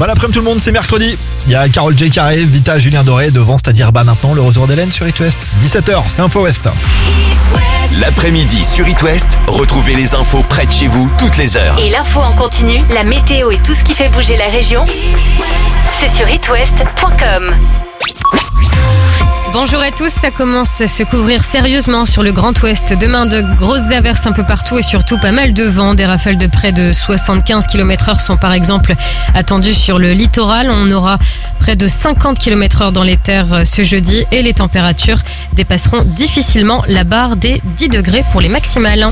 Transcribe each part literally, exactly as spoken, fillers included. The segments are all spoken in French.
Bon après-midi tout le monde, c'est mercredi. Il y a Carole J qui arrive, Vita, Julien Doré devant, c'est-à-dire bah maintenant le retour d'Hélène sur It West. dix-sept heures, c'est Info West. L'après-midi sur It West, retrouvez les infos près de chez vous toutes les heures. Et l'info en continu, la météo et tout ce qui fait bouger la région, c'est sur it west point com. Bonjour à tous, ça commence à se couvrir sérieusement sur le Grand Ouest. Demain, de grosses averses un peu partout et surtout pas mal de vent. Des rafales de près de soixante-quinze kilomètres heure sont par exemple attendues sur le littoral. On aura près de cinquante kilomètres heure dans les terres ce jeudi et les températures dépasseront difficilement la barre des dix degrés pour les maximales.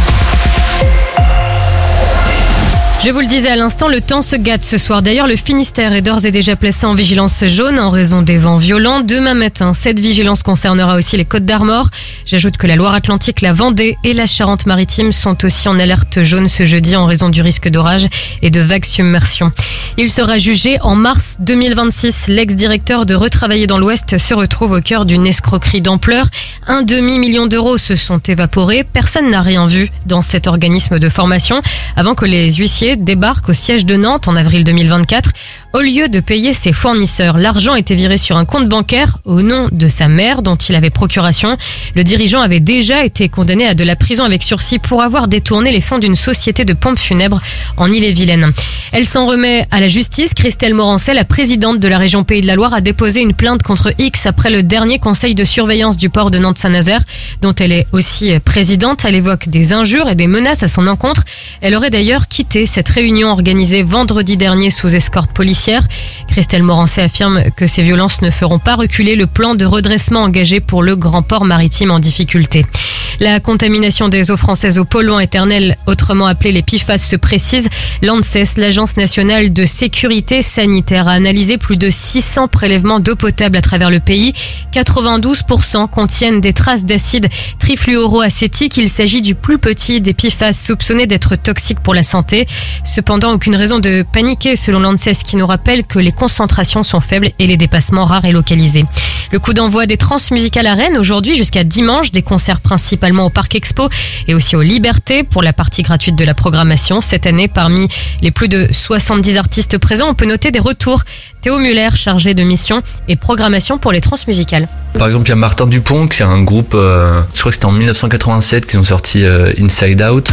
Je vous le disais à l'instant, le temps se gâte ce soir. D'ailleurs, le Finistère est d'ores et déjà placé en vigilance jaune en raison des vents violents. Demain matin, cette vigilance concernera aussi les Côtes d'Armor. J'ajoute que la Loire-Atlantique, la Vendée et la Charente-Maritime sont aussi en alerte jaune ce jeudi en raison du risque d'orage et de vagues submersion. Il sera jugé en mars deux mille vingt-six. L'ex-directeur de Retravailler dans l'Ouest se retrouve au cœur d'une escroquerie d'ampleur. Un demi-million d'euros se sont évaporés. Personne n'a rien vu dans cet organisme de formation avant que les huissiers débarquent au siège de Nantes en avril deux mille vingt-quatre. Au lieu de payer ses fournisseurs, l'argent était viré sur un compte bancaire au nom de sa mère dont il avait procuration. Le dirigeant avait déjà été condamné à de la prison avec sursis pour avoir détourné les fonds d'une société de pompes funèbres en Ille-et-Vilaine. Elle s'en remet à la justice. Christelle Morancet, la présidente de la région Pays de la Loire, a déposé une plainte contre X après le dernier conseil de surveillance du port de Nantes-Saint-Nazaire, dont elle est aussi présidente. Elle évoque des injures et des menaces à son encontre. Elle aurait d'ailleurs quitté cette réunion organisée vendredi dernier sous escorte policière. Christelle Morancet affirme que ces violences ne feront pas reculer le plan de redressement engagé pour le grand port maritime en difficulté. La contamination des eaux françaises aux polluants éternels, autrement appelés les P F A S, se précise. L'ANSES, l'Agence nationale de sécurité sanitaire, a analysé plus de six cents prélèvements d'eau potable à travers le pays. quatre-vingt-douze pour cent contiennent des traces d'acide trifluoroacétique. Il s'agit du plus petit des P F A S soupçonnés d'être toxiques pour la santé. Cependant, aucune raison de paniquer selon l'ANSES qui nous rappelle que les concentrations sont faibles et les dépassements rares et localisés. Le coup d'envoi des Transmusicales à Rennes aujourd'hui jusqu'à dimanche, des concerts principalement au Parc Expo et aussi aux Libertés pour la partie gratuite de la programmation. Cette année, parmi les plus de soixante-dix artistes présents, on peut noter des retours. Théo Muller, chargé de mission et programmation pour les Transmusicales. Par exemple, il y a Martin Dupont, qui est un groupe, euh, je crois que c'était en dix-neuf cent quatre-vingt-sept qu'ils ont sorti euh, Inside Out.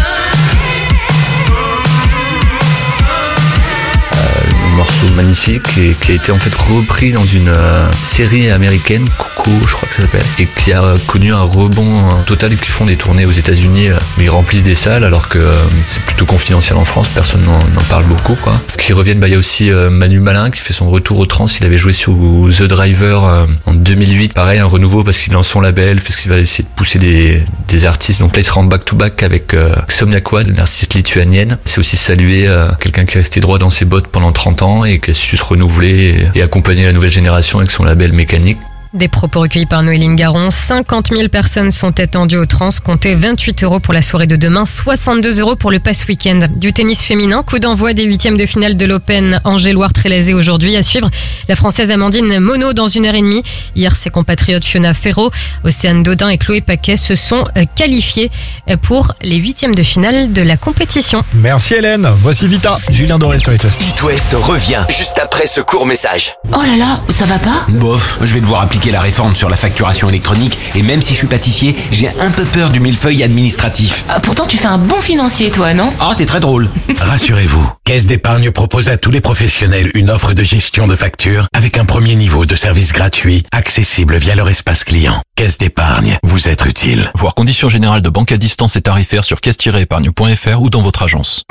Morceau magnifique et qui a été en fait repris dans une euh, série américaine, Coco je crois que ça s'appelle, et qui a connu un rebond euh, total et qui font des tournées aux États-Unis, euh, mais ils remplissent des salles alors que euh, c'est plutôt confidentiel en France, personne n'en, n'en parle beaucoup quoi. Qui reviennent, bah il y a aussi euh, Manu Malin qui fait son retour au trance, il avait joué sur The Driver euh, en deux mille huit, pareil un renouveau parce qu'il lance son label, puisqu'il va essayer de pousser des, des artistes, donc là il sera en back-to-back avec euh, Somnia Quad, une artiste lituanienne. C'est aussi saluer euh, quelqu'un qui est resté droit dans ses bottes pendant trente ans et qui a su se renouveler et accompagner la nouvelle génération avec son label Mécanique. Des propos recueillis par Noéline Garon. cinquante mille personnes sont attendues au trans. Comptez vingt-huit euros pour la soirée de demain, soixante-deux euros pour le pass week-end. Du tennis féminin, coup d'envoi des huitièmes de finale de l'Open Angéloire-Trélazé aujourd'hui. À suivre, la Française Amandine Monod dans une heure et demie. Hier, ses compatriotes Fiona Ferro, Océane Dodin et Chloé Paquet se sont qualifiés pour les huitièmes de finale de la compétition. Merci Hélène. Voici Vita, Julien Doré sur It West. It West revient juste après ce court message. Oh là là, ça va pas ? Bof, je vais devoir appliquer la réforme sur la facturation électronique et même si je suis pâtissier, j'ai un peu peur du millefeuille administratif. Ah, pourtant tu fais un bon financier toi, non ? Ah, c'est très drôle. Rassurez-vous, Caisse d'épargne propose à tous les professionnels une offre de gestion de factures avec un premier niveau de service gratuit accessible via leur espace client. Caisse d'épargne, vous êtes utile. Voir conditions générales de banque à distance et tarifaires sur caisse tiret épargne point f r ou dans votre agence.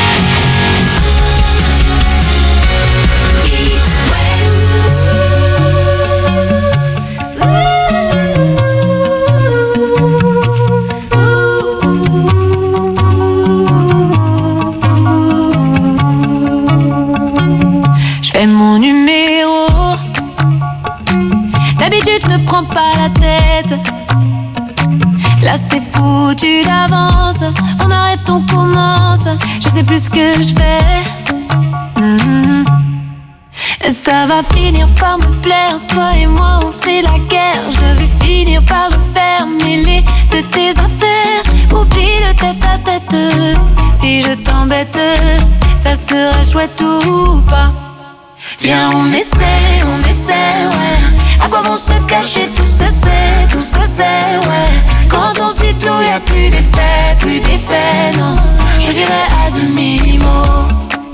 Fais mon numéro. D'habitude je me prends pas la tête. Là c'est foutu d'avance. On arrête, on commence. Je sais plus ce que je fais. mm-hmm. Ça va finir par me plaire. Toi et moi on se fait la guerre. Je vais finir par le faire. Mêler de tes affaires. Oublie le tête à tête. Si je t'embête, ça sera chouette ou pas. Viens, on essaie, on essaie, ouais. À quoi bon se cacher, tout se sait, tout se sait, ouais. Quand on se dit tout, y'a plus d'effet, plus d'effet, non. Je dirais à demi-mot.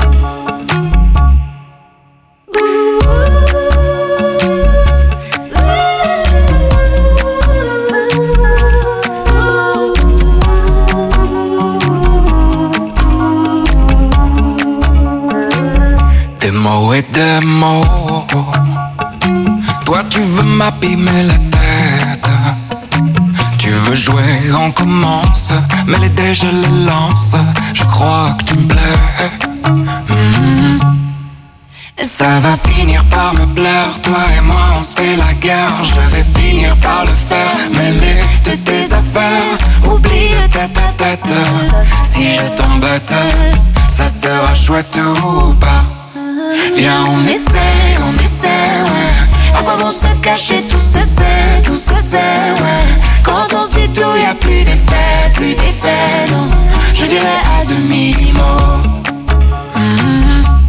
Des mots et des mots. Toi tu veux m'abîmer la tête. Tu veux jouer, on commence. Mais les dés je les lance. Je crois que tu me plais. Mmh. Ça va finir par me plaire. Toi et moi on se fait la guerre. Je vais finir par le faire. Mêler de tes affaires. Oublie de tête à tête. Si je t'embête, ça sera chouette ou pas. Viens, on essaie, on essaie, ouais. À quoi bon se cacher, tout se sait, tout se sait, ouais. Quand on se dit tout, y'a plus d'effet, plus d'effet, non. Je dirais à demi-mot. Mmh.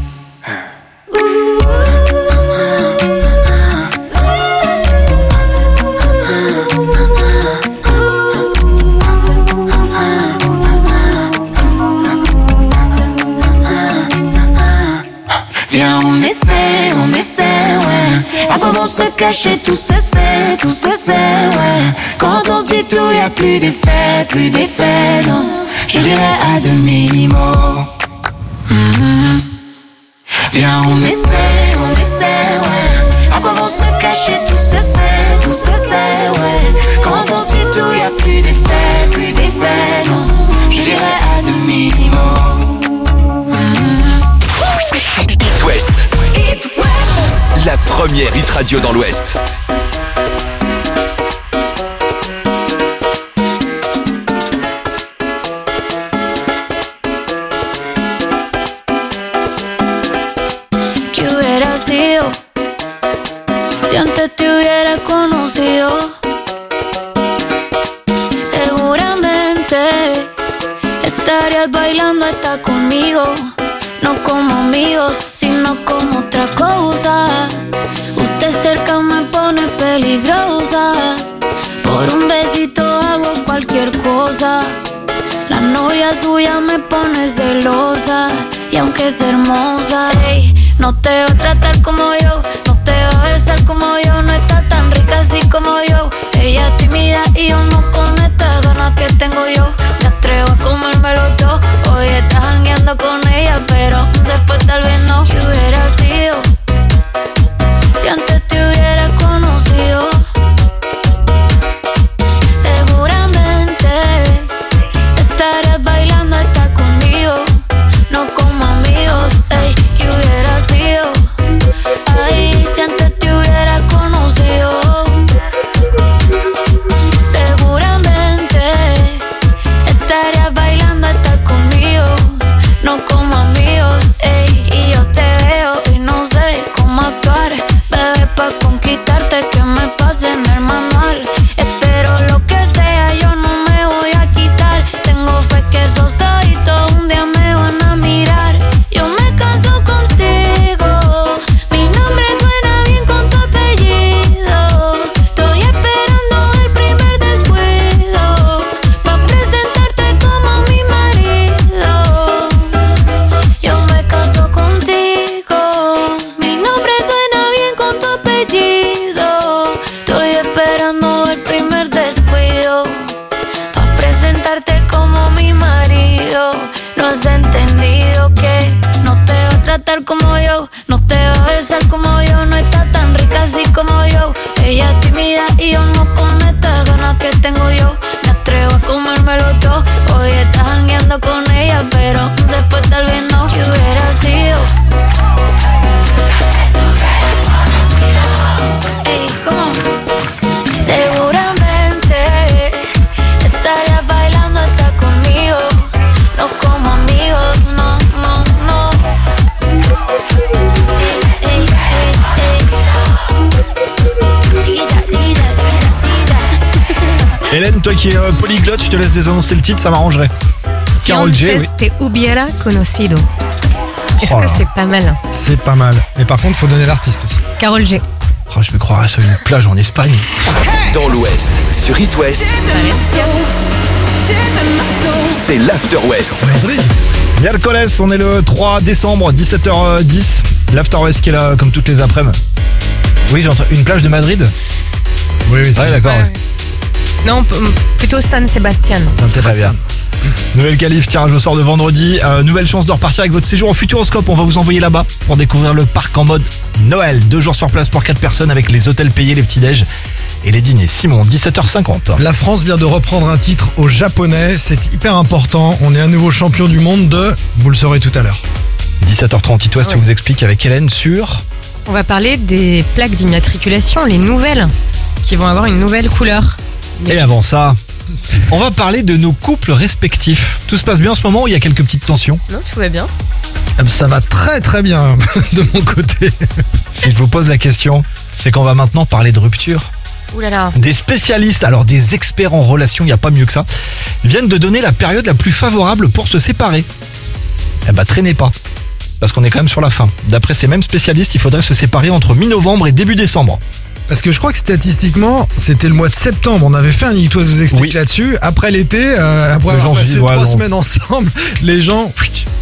Viens, on essaie, on essaie, ouais. À quoi bon se cacher, tout se sait, tout se sait, ouais. Quand on se dit tout, y'a plus d'effet, plus d'effet, non. Je dirais à demi-mot. Mmh. Viens, on essaie, on essaie, ouais. À quoi bon se cacher, tout se sait, tout se sait, ouais. Quand on se dit tout, y'a plus d'effet, plus d'effet, non. Je dirais à demi-mot. It West. La première hit radio dans l'Ouest. ¿Qué hubiera sido si antes te hubiera conocido? Seguramente estarías bailando hasta conmigo. No como amigos, sino como otra cosa. Usted cerca me pone peligrosa. Por un besito hago cualquier cosa. La novia suya me pone celosa. Y aunque es hermosa, ey, no te va a tratar como yo. No te va a besar como yo. No está tan rica así como yo. Ella es tímida y yo no con estas ganas que tengo yo. Me atrevo a comérmelo todo. Hoy estás jangueando con ella, pero después tal vez no. ¿Qué hubiera sido si antes te hubiera conocido? Seguramente estarías bailando hasta conmigo. No como amigos, ey. ¿Qué hubiera sido? Ay, si antes te hubiera conocido. Seguramente estarías bailando hasta conmigo. No como amigos, ey. Y yo te veo y no sé cómo actuar. Bebé, pa' conquistarte que me pase en el manual. Espero lo que sea, yo no me voy a quitar. Tengo fe que esos ojitos un día me van a mirar. Yo me caso contigo. Mi nombre suena bien con tu apellido. Estoy esperando el primer descuido pa' presentarte como mi marido. Yo me caso contigo. Mi nombre suena bien con tu apellido. Estoy esperando el primer descuido pa' presentarte como mi marido. No has entendido que no te va a tratar como yo. No te va a besar como yo. No está tan rica así como yo. Ella es tímida y yo no con estas ganas que tengo yo. Me atrevo a comérmelo todo. Hoy estás jangueando con ella, pero después tal vez no. ¿Qué hubiera sido? Ey, ¿cómo? Seguramente estarías bailando hasta conmigo. No como amigos, no, no, no. Ey, ey, ey, ey. Chiquilla, chiquilla, chiquilla, chiquilla. Hélène, toi qui es euh, polyglotte, je te laisse désannoncer le titre, ça m'arrangerait. Si Carol J, antes oui. te hubiera conocido. Est-ce Oh que là. c'est pas mal? C'est pas mal. Mais par contre, faut donner l'artiste aussi. Carole G. Oh, je me croirais sur une plage en Espagne. Dans l'Ouest, sur It West, c'est l'After West. Miércoles, on est le trois décembre, dix-sept heures dix. L'After West qui est là comme toutes les après-midi. Oui, j'entends une plage de Madrid. Oui, oui, Ouais, d'accord. Ouais, ouais. Non, p- plutôt San Sebastian. Ouais. Très bien. Nouvelle qualif, tirage au sort de vendredi. Euh, nouvelle chance de repartir avec votre séjour au Futuroscope. On va vous envoyer là-bas pour découvrir le parc en mode Noël. Deux jours sur place pour quatre personnes avec les hôtels payés, les petits-déj et les dîners. Simon, dix-sept heures cinquante. La France vient de reprendre un titre aux Japonais. C'est hyper important. On est un nouveau champion du monde de... Vous le saurez tout à l'heure. dix-sept heures trente, It West, Ah ouais. vous explique avec Hélène sur... On va parler des plaques d'immatriculation, les nouvelles, qui vont avoir une nouvelle couleur. Et avant ça, on va parler de nos couples respectifs. Tout se passe bien en ce moment ou il y a quelques petites tensions? Non, tout va bien. Ça va très très bien de mon côté. Si je vous pose la question, c'est qu'on va maintenant parler de rupture. Ouh là là. Des spécialistes, alors des experts en relations, il n'y a pas mieux que ça, viennent de donner la période la plus favorable pour se séparer. Eh bah traînez pas, parce qu'on est quand même sur la fin. D'après ces mêmes spécialistes, il faudrait se séparer entre mi-novembre et début décembre. Parce que je crois que statistiquement, c'était le mois de septembre. On avait fait un It West vous explique Oui. là-dessus. Après l'été, euh, après Les avoir gens se passé disent, ouais, trois non. semaines ensemble, les gens...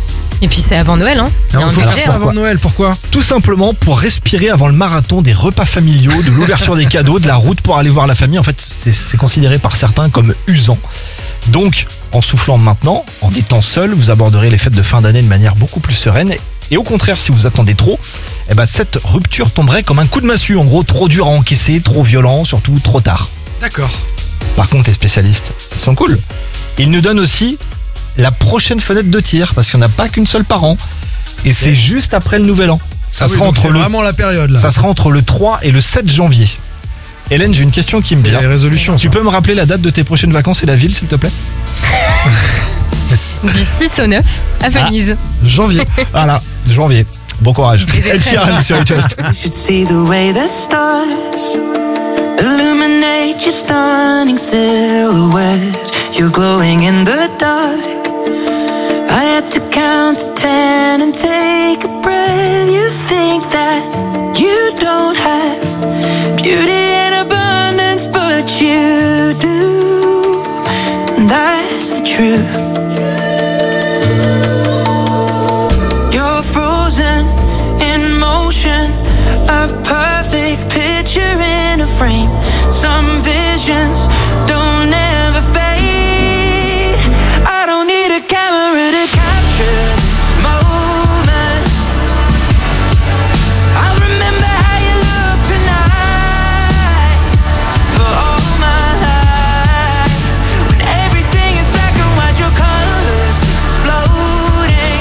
Et puis c'est avant Noël, hein. Il y a Alors, un faut budget, faire ça hein. avant Noël, pourquoi? Tout simplement pour respirer avant le marathon des repas familiaux, de l'ouverture des cadeaux, de la route pour aller voir la famille. En fait, c'est c'est considéré par certains comme usant. Donc, en soufflant maintenant, en étant seul, vous aborderez les fêtes de fin d'année de manière beaucoup plus sereine. Et au contraire, si vous attendez trop, eh ben, cette rupture tomberait comme un coup de massue. En gros, trop dur à encaisser, trop violent, surtout trop tard. D'accord. Par contre, les spécialistes, ils sont cool. Ils nous donnent aussi la prochaine fenêtre de tir, parce qu'il n'y en a pas qu'une seule par an. Et c'est juste après le nouvel an. Ça Ah oui, sera donc entre c'est le vraiment la période là. ça sera entre le trois et le sept janvier. Hélène, j'ai une question qui me C'est vient. les résolutions. Tu ça. peux me rappeler la date de tes prochaines vacances et la ville, s'il te plaît? Du six au neuf à Venise. Janvier. Voilà, janvier. Bon courage. Les Ed Sheeran sur It West. You should see the way the stars illuminate your stunning silhouette. You're glowing in the dark. I had to count to ten and take a breath. You think that you don't have beauty in abundance, but you do. And that's the truth. You're frozen in motion, a perfect picture in a frame. Some visions don't ever fade. I don't need a camera to capture this moment. I'll remember how you look tonight for all my life. When everything is black and white, your colors exploding.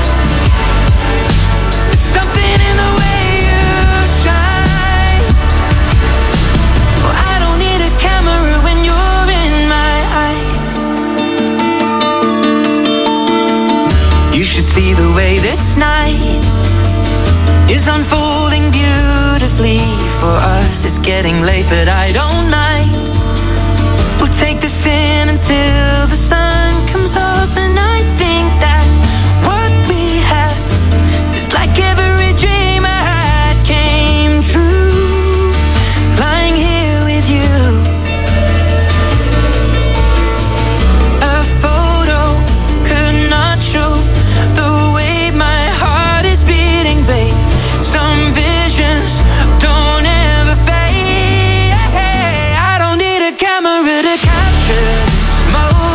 There's something in the way you shine. Oh, I don't need a camera when you're in my eyes. You should see the way this night is unfolding beautifully for us. It's getting late, but I don't mind. We'll take this in until the sun comes up, and I think that what we have is like every dream I had came true. Lying here with you, a photo could not show the way my heart is beating, babe. Some visions don't ever fade. I don't need a camera to capture this moment.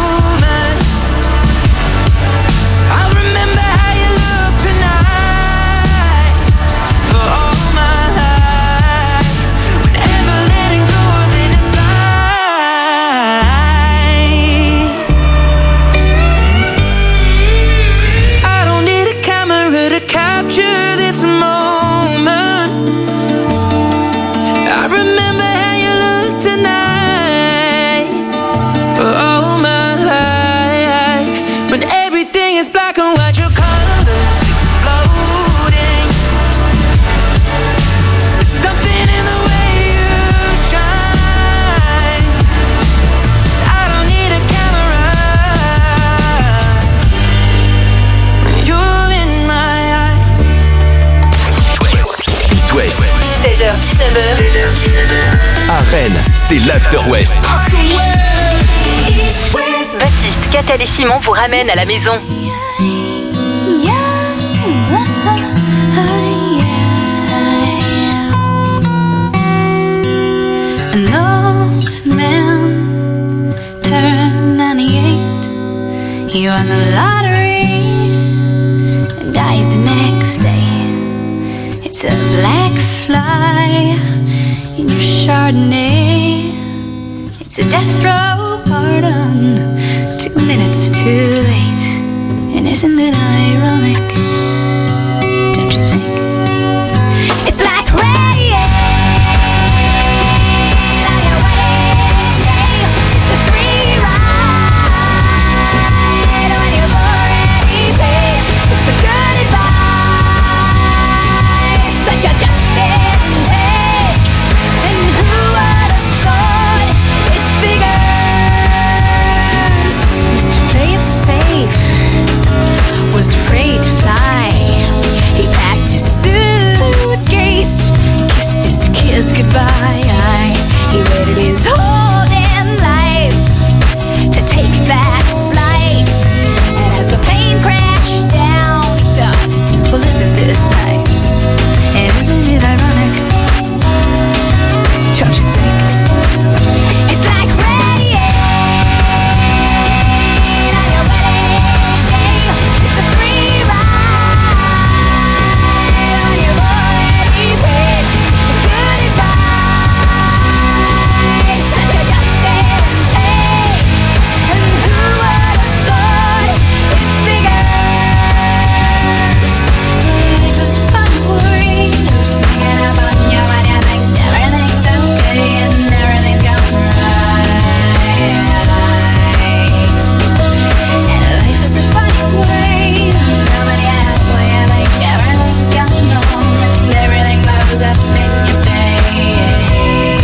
c'est l'After West. Baptiste, Catel et Simon vous ramènent à la maison. An old man turned ninety-eight. He won the lottery and died the next day. It's a black fly in your Chardonnay. It's a death row pardon, two minutes too late. And isn't it ironic? Don't you think? It's like rain on your wedding day. It's a free ride on your already paid. It's the good advice that you just didn't take. And who would have thought it figures? Mister Play It Safe was afraid to fly. He packed his suitcase, kissed his kids goodbye. He waited his whole damn life to take that flight. And as the plane crashed down, he thought, well, isn't this nice? And isn't it ironic? Don't you think? It's like rain on your wedding day. It's a free ride on your already paid. The good advice that you just didn't take. And who would have thought it figures? Life is fun worrying, singing about you when you think everything's okay and everything's going right. And life is a funny way, nobody halfway, I think everything's gone wrong and everything blows up in your face.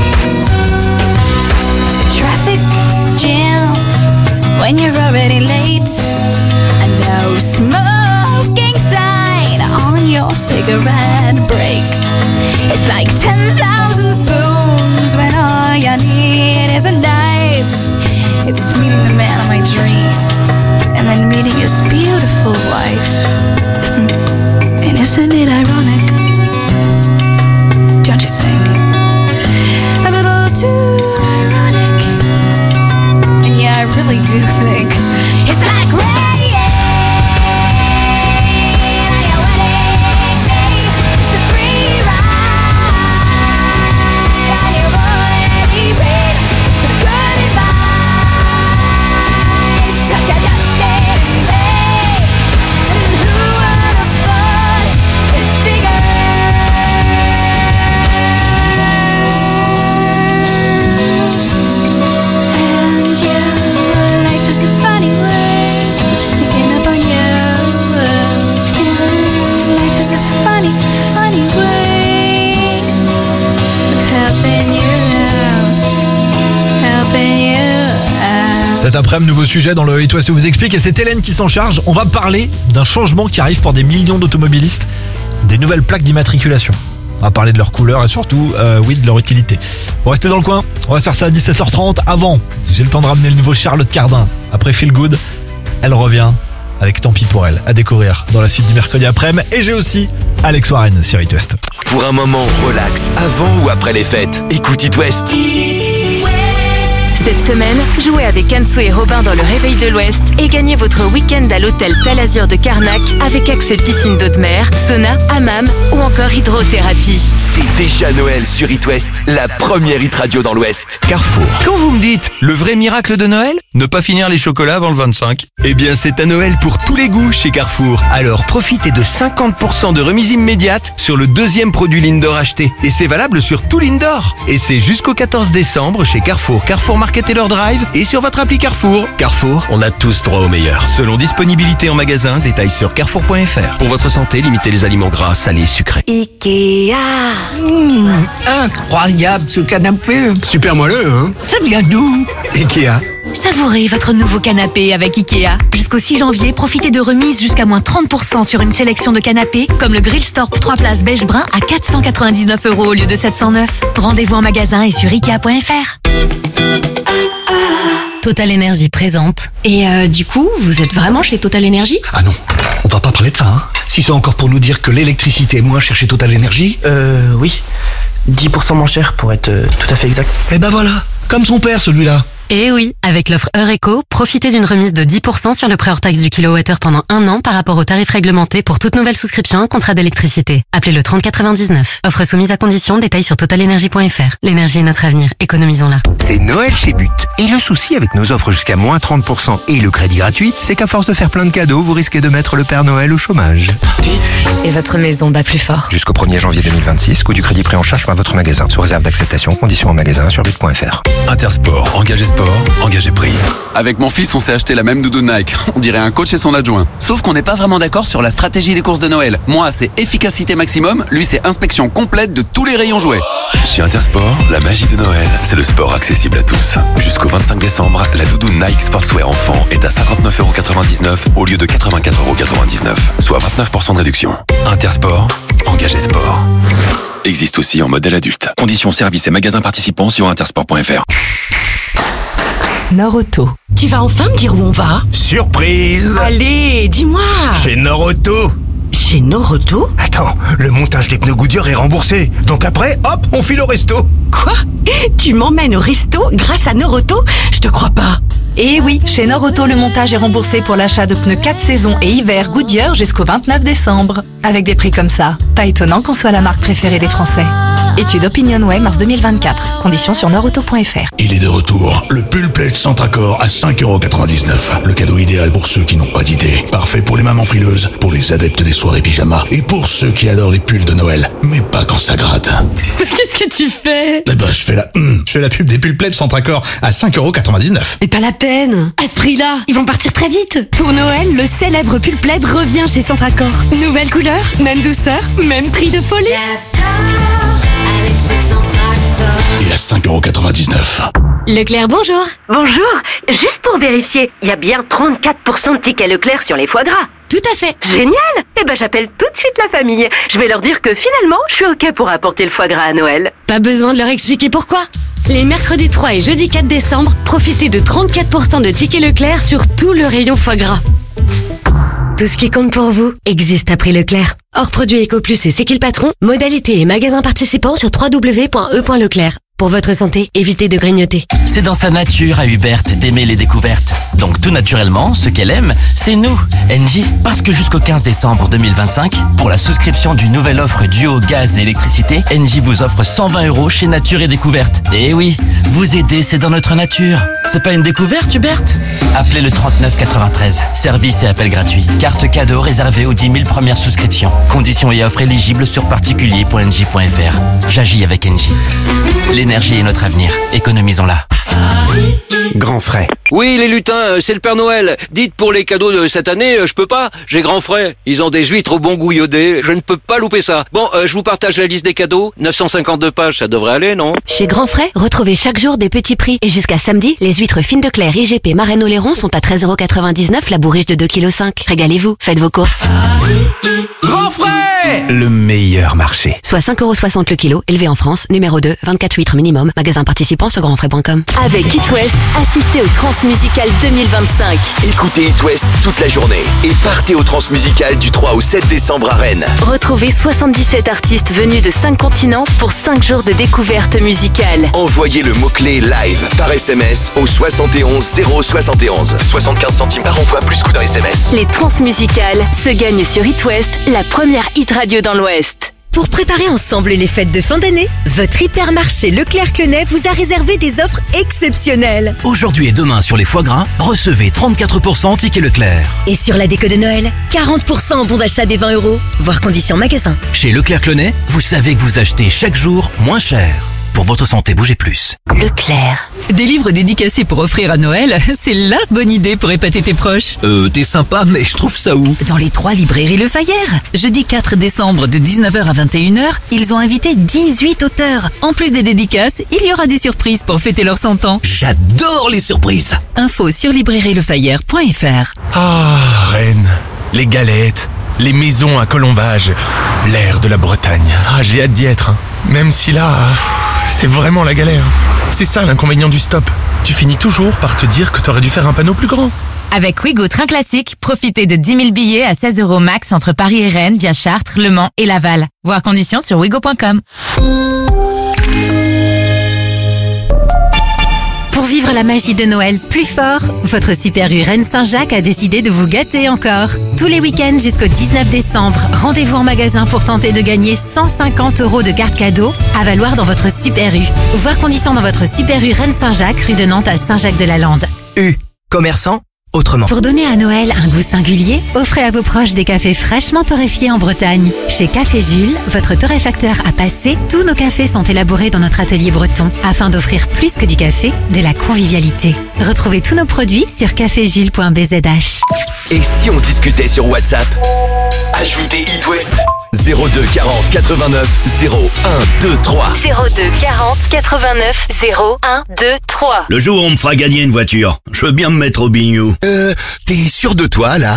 Traffic jam when you're already late. A no smoking sign on your cigarette break. It's like ten thousand spoons when all you need is a knife. It's meeting the man of my dreams and then meeting his beautiful wife. And isn't it ironic? Don't you think? A little too ironic. And yeah, I really do think it's like rain on your wedding day. It's a free ride on your already paid. It's the good advice that you just didn't take. And who would have thought it figures? And yeah, life is a funny way of sneaking up on you. Yeah, life is a funny, funny way of helping you out, helping you out. Cet après-midi, nouveau sujet dans le It West vous explique et c'est Hélène qui s'en charge. On va parler d'un changement qui arrive pour des millions d'automobilistes, des nouvelles plaques d'immatriculation. On va parler de leur couleur et surtout, euh, oui, de leur utilité. Vous restez dans le coin, on va se faire ça à dix-sept heures trente. Avant, j'ai le temps de ramener le nouveau Charlotte Cardin. Après Feel Good, elle revient avec Tant pis pour elle, à découvrir dans la suite du mercredi après-midi. Et j'ai aussi Alex Warren sur It West. Pour un moment relax avant ou après les fêtes, écoute It West. Cette semaine, jouez avec Anso et Robin dans le Réveil de l'Ouest et gagnez votre week-end à l'hôtel Talazur de Carnac avec accès piscine d'eau de mer, sauna, hammam ou encore hydrothérapie. C'est déjà Noël sur It West, la première hit radio dans l'Ouest. Carrefour. Quand vous me dites le vrai miracle de Noël, ne pas finir les chocolats avant le vingt-cinq. Eh bien, c'est à Noël pour tous les goûts chez Carrefour. Alors, profitez de cinquante pour cent de remise immédiate sur le deuxième produit Lindor acheté. Et c'est valable sur tout Lindor. Et c'est jusqu'au quatorze décembre chez Carrefour, Carrefour Market et leur drive et sur votre appli Carrefour. Carrefour, on a tous droit au meilleur. Selon disponibilité en magasin, détails sur carrefour point f r. Pour votre santé, limitez les aliments gras, salés et sucrés. Ikea. Mmh, incroyable ce canapé. Super moelleux, hein? Ça vient d'où? Ikea. Savourez votre nouveau canapé avec Ikea. Jusqu'au six janvier, profitez de remises jusqu'à moins trente pour cent sur une sélection de canapés, comme le Grillstorp trois places beige brun à quatre cent quatre-vingt-dix-neuf euros au lieu de sept cent neuf. Rendez-vous en magasin et sur ikea point f r. Total Énergie présente. Et euh, du coup, vous êtes vraiment chez Total Énergie ? Ah non, on va pas parler de ça, hein. Si c'est encore pour nous dire que l'électricité est moins chère chez Total Énergie. Euh, oui. dix pour cent moins cher pour être euh, tout à fait exact. Eh ben voilà, comme son père celui-là. Et oui, avec l'offre Eureko, profitez d'une remise de dix pour cent sur le prix hors taxe du kilowattheure pendant un an par rapport au tarif réglementé pour toute nouvelle souscription à un contrat d'électricité. Appelez le trente quatre-vingt-dix-neuf. Offre soumise à condition, détails sur total énergie point f r. L'énergie est notre avenir, économisons-la. C'est Noël chez But. Et le souci avec nos offres jusqu'à moins trente pour cent et le crédit gratuit, c'est qu'à force de faire plein de cadeaux, vous risquez de mettre le Père Noël au chômage. But et votre maison bat plus fort. Jusqu'au premier janvier deux mille vingt-six, coût du crédit pris en charge par votre magasin. Sous réserve d'acceptation, conditions en magasin sur but point f r. Intersport, engagé sport, engagé prix. Avec mon fils, on s'est acheté la même doudoune Nike. On dirait un coach et son adjoint. Sauf qu'on n'est pas vraiment d'accord sur la stratégie des courses de Noël. Moi, c'est efficacité maximum. Lui, c'est inspection complète de tous les rayons jouets. Chez Intersport, la magie de Noël, c'est le sport accessible à tous. Jusqu'au vingt-cinq décembre, la doudoune Nike Sportswear enfant est à cinquante-neuf euros quatre-vingt-dix-neuf au lieu de quatre-vingt-quatre euros quatre-vingt-dix-neuf, soit vingt-neuf pour cent de réduction. Intersport, engagé sport. Existe aussi en modèle adulte. Conditions, services et magasins participants sur intersport point f r. Norauto. Tu vas enfin me dire où on va ? Surprise! Allez, dis-moi! Chez Norauto! Chez Norauto ? Attends, le montage des pneus Goodyear est remboursé. Donc après, hop, on file au resto. Quoi ? Tu m'emmènes au resto grâce à Norauto ? Je te crois pas. Et oui, chez Norauto, le montage est remboursé pour l'achat de pneus quatre saisons et hiver Goodyear jusqu'au vingt-neuf décembre. Avec des prix comme ça, pas étonnant qu'on soit la marque préférée des Français. Étude Opinionway, mars deux mille vingt-quatre. Conditions sur norauto point f r. Il est de retour, le pull plaid Centracor à cinq euros quatre-vingt-dix-neuf. Le cadeau idéal pour ceux qui n'ont pas d'idée. Parfait pour les mamans frileuses, pour les adeptes des soirées pyjama et pour ceux qui adorent les pulls de Noël, mais pas quand ça gratte. Qu'est-ce que tu fais ? Eh ben, je fais la, hum, je fais la pub des pull plaid Centracor à cinq euros quatre-vingt-dix-neuf. Mais pas la peine. À ce prix-là, ils vont partir très vite. Pour Noël, le célèbre pull plaid revient chez Centracor. Nouvelle couleur, même douceur, même prix de folie. Et à cinq euros quatre-vingt-dix-neuf. Leclerc, bonjour. Bonjour. Juste pour vérifier, il y a bien trente-quatre pour cent de tickets Leclerc sur les foie gras. Tout à fait. Génial. Eh ben, j'appelle tout de suite la famille. Je vais leur dire que finalement, je suis OK pour apporter le foie gras à Noël. Pas besoin de leur expliquer pourquoi. Les mercredis trois et jeudi quatre décembre, profitez de trente-quatre pour cent de tickets Leclerc sur tout le rayon foie gras. Tout ce qui compte pour vous existe à prix Leclerc. Hors produit EcoPlus et C'est qui le patron ? Modalité et magasins participants sur w w w point e point leclerc. Pour votre santé, évitez de grignoter. C'est dans sa nature à Hubert d'aimer les découvertes. Donc tout naturellement, ce qu'elle aime, c'est nous, Engie. Parce que jusqu'au quinze décembre deux mille vingt-cinq, pour la souscription d'une nouvelle offre duo gaz et électricité, Engie vous offre cent vingt euros chez Nature et Découverte. Et oui, vous aider, c'est dans notre nature. C'est pas une découverte, Hubert ? Appelez le trente-neuf quatre-vingt-treize. Service et appel gratuit. Carte cadeau réservée aux dix mille premières souscriptions. Conditions et offres éligibles sur particulier point engie point f r. J'agis avec Engie. L'énergie est notre avenir. Économisons-la. Grand frais. Oui, les lutins, c'est le Père Noël. Dites pour les cadeaux de cette année, je peux pas. J'ai grand frais. Ils ont des huîtres au bon goût iodé. Je ne peux pas louper ça. Bon, euh, je vous partage la liste des cadeaux. neuf cent cinquante-deux pages, ça devrait aller, non ? Chez Grand Frais, retrouvez chaque jour des petits prix. Et jusqu'à samedi, les huîtres fines de Claire I G P Marraine Oléron sont à treize euros quatre-vingt-dix-neuf, la bourriche de deux virgule cinq kilos. Régalez-vous, faites vos courses. Grand frais ! Le meilleur marché. Soit cinq euros soixante le kilo, élevé en France, numéro deux, vingt-quatre huîtres minimum, magasin participant sur grand frais point com. Avec It West, assistez au Transmusical deux mille vingt-cinq. Écoutez It West toute la journée et partez au Transmusical du trois au sept décembre à Rennes. Retrouvez soixante-dix-sept artistes venus de cinq continents pour cinq jours de découverte musicale. Envoyez le mot-clé live par S M S au soixante et onze zéro soixante et onze. soixante-quinze centimes par envoi plus coût d'un S M S. Les Transmusicales se gagnent sur It West, la première hit radio dans l'Ouest. Pour préparer ensemble les fêtes de fin d'année, votre hypermarché Leclerc-Clenay vous a réservé des offres exceptionnelles. Aujourd'hui et demain sur les foie gras, recevez trente-quatre pour cent ticket Leclerc. Et sur la déco de Noël, quarante pour cent en bon d'achat des vingt euros, voire conditions magasin. Chez Leclerc-Clenay, vous savez que vous achetez chaque jour moins cher. Pour votre santé, bougez plus. Leclerc. Des livres dédicacés pour offrir à Noël, c'est la bonne idée pour épater tes proches. Euh, t'es sympa, mais je trouve ça où? Dans les trois librairies Le Fayère. Jeudi quatre décembre de dix-neuf heures à vingt et une heures, ils ont invité dix-huit auteurs. En plus des dédicaces, il y aura des surprises pour fêter leurs cent ans. J'adore les surprises. Info sur librairie le fayère point f r. Ah, Rennes, les galettes, les maisons à colombage, l'air de la Bretagne. Ah, j'ai hâte d'y être. Hein. Même si là, c'est vraiment la galère. C'est ça l'inconvénient du stop. Tu finis toujours par te dire que t'aurais dû faire un panneau plus grand. Avec Ouigo Train Classique, profitez de dix mille billets à seize euros max entre Paris et Rennes via Chartres, Le Mans et Laval. Voir conditions sur ouigo point com. Pour vivre la magie de Noël plus fort, votre Super U Rennes Saint-Jacques a décidé de vous gâter encore. Tous les week-ends jusqu'au dix-neuf décembre, rendez-vous en magasin pour tenter de gagner cent cinquante euros de cartes cadeaux à valoir dans votre Super U. Voir conditions dans votre Super U Rennes Saint-Jacques, rue de Nantes à Saint-Jacques-de-la-Lande. U. Commerçant. Autrement. Pour donner à Noël un goût singulier, offrez à vos proches des cafés fraîchement torréfiés en Bretagne. Chez Café Jules, votre torréfacteur à passer, tous nos cafés sont élaborés dans notre atelier breton afin d'offrir plus que du café, de la convivialité. Retrouvez tous nos produits sur café jules point b z h. Et si on discutait sur WhatsApp? Ajoutez It West zéro deux quarante quatre-vingt-neuf zéro un deux trois. zéro deux quarante quatre-vingt-neuf zéro un deux trois. Le jour où on me fera gagner une voiture, je veux bien me mettre au bignou. Euh, t'es sûr de toi, là?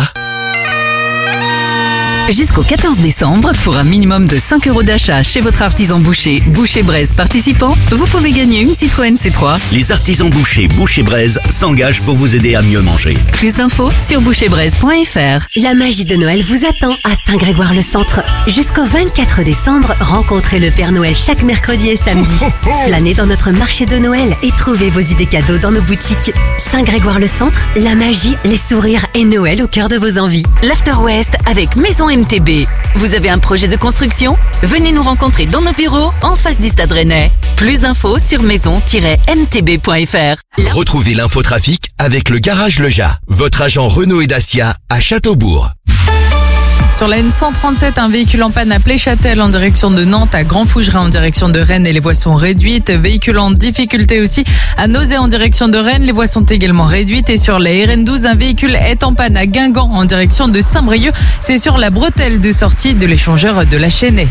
Jusqu'au quatorze décembre, pour un minimum de cinq euros d'achat chez votre artisan boucher Boucher-Braise participant, vous pouvez gagner une Citroën C trois. Les artisans bouchers Boucher-Braise s'engagent pour vous aider à mieux manger. Plus d'infos sur boucher braise point f r. La magie de Noël vous attend à Saint-Grégoire-le-Centre. Jusqu'au vingt-quatre décembre, rencontrez le Père Noël chaque mercredi et samedi. Flânez dans notre marché de Noël et trouvez vos idées cadeaux dans nos boutiques. Saint-Grégoire-le-Centre, la magie, les sourires et Noël au cœur de vos envies. L'After West avec Maison M T B. Vous avez un projet de construction? Venez nous rencontrer dans nos bureaux en face du Stade Rennais. Plus d'infos sur maison tiret m t b point f r. Retrouvez l'infotrafic avec le Garage Leja, votre agent Renault et Dacia à Châteaubourg. Sur la N cent trente-sept, un véhicule en panne à Pléchâtel en direction de Nantes, à Grand-Fougeray en direction de Rennes et les voies sont réduites. Véhicule en difficulté aussi à Nozay en direction de Rennes, les voies sont également réduites. Et sur la R N douze, un véhicule est en panne à Guingamp en direction de Saint-Brieuc. C'est sur la bretelle de sortie de l'échangeur de la Chênaie.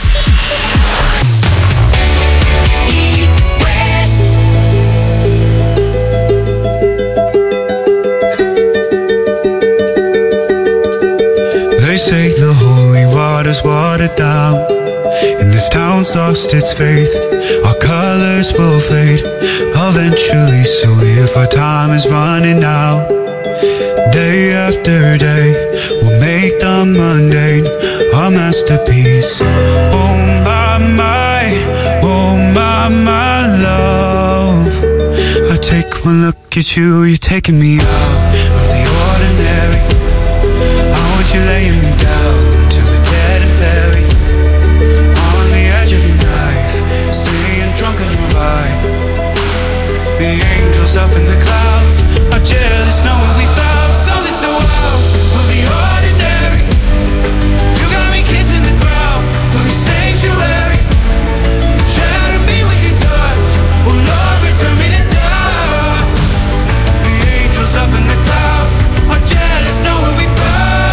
They say the holy water's watered down, and this town's lost its faith. Our colors will fade eventually, so if our time is running out, day after day, we'll make the mundane our masterpiece. Oh my, my, oh my, my love, I take one look at you, you're taking me out of the ordinary. You're laying me down to the dead and buried on the edge of your knife, staying drunk on your vibe. The angels up in the clouds are jealous knowing we found something so out of the ordinary. You got me kissing the ground of your sanctuary. Shatter me with your touch, oh Lord, return me to dust. The angels up in the clouds are jealous knowing we found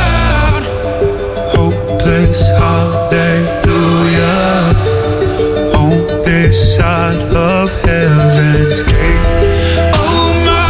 hopeless, hallelujah, on this side of heaven's gate. Oh my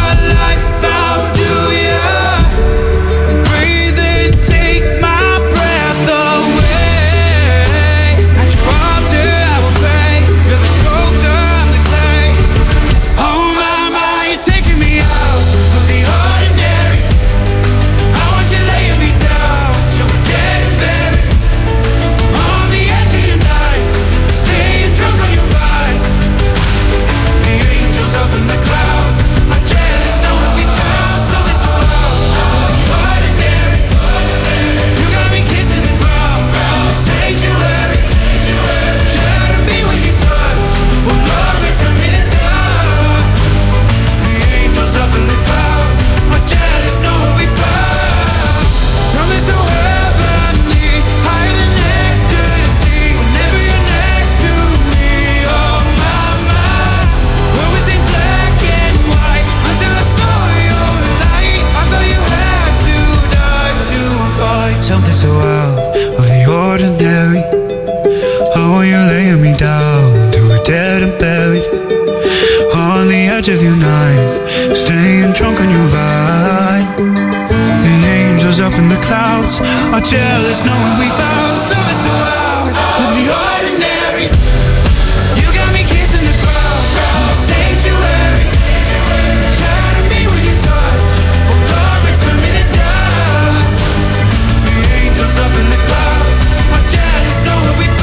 something so out of the ordinary. Oh, you're laying me down to a dead and buried on the edge of your night, staying drunk on your vine. The angels up in the clouds are jealous knowing we found something so out of the ordinary. You got me kissing the ground, the sanctuary. Shining me with your touch, oh glory, turn me to dust. The angels up in the clouds are jealous knowing we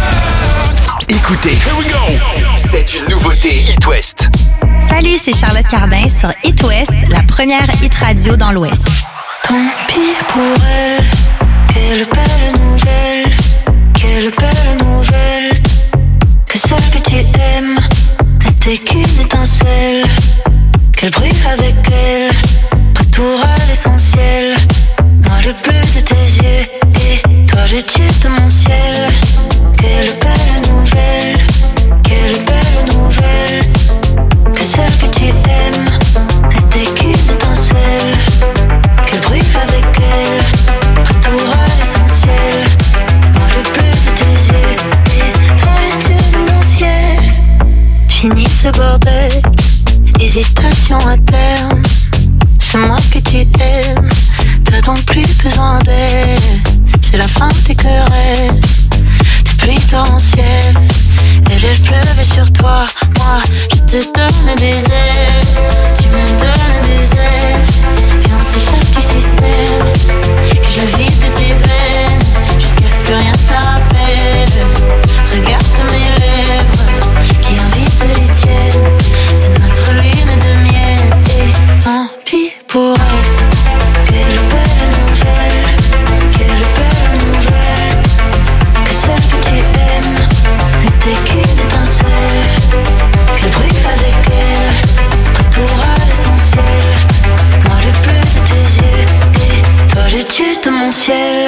found. Écoutez, here we go. C'est une nouveauté It West. Salut, c'est Charlotte Cardin sur It West, la première hit radio dans l'Ouest. Tant pis pour elle, quelle belle nouvelle, quelle belle nouvelle, que celle que tu aimes n'était qu'une étincelle, qu'elle brille avec elle, retour à l'essentiel, moi le bleu de tes yeux, et toi le dieu de mon ciel, quelle belle nouvelle, quelle belle nouvelle, que celle que tu aimes n'était qu'une étincelle, qu'elle brille avec elle, retour à l'essentiel, moi le bleu de tes yeux, et toi le dieu de mon ciel. Fini ce bordel, hésitation à terme, c'est moi que tu aimes, t'as donc plus besoin d'elle, c'est la fin des querelles, des pluies torrentielles, elle elle pleuvait sur toi, moi je te donne des ailes, tu me donnes des ailes, viens on s'échappe du système, que je le vide de tes veines, jusqu'à ce que rien ne la rappelle, regarde mes lèvres, qui invitent les tiennes, c'est notre lune de miel, et tant pis pour elle, quelle belle nouvelle, quelle belle nouvelle, que celle que tu aimes n'était qu'une étincelle, qu'elle brille avec elle, retour à l'essentiel, moi le bleu de tes yeux, et toi le dieu de mon ciel.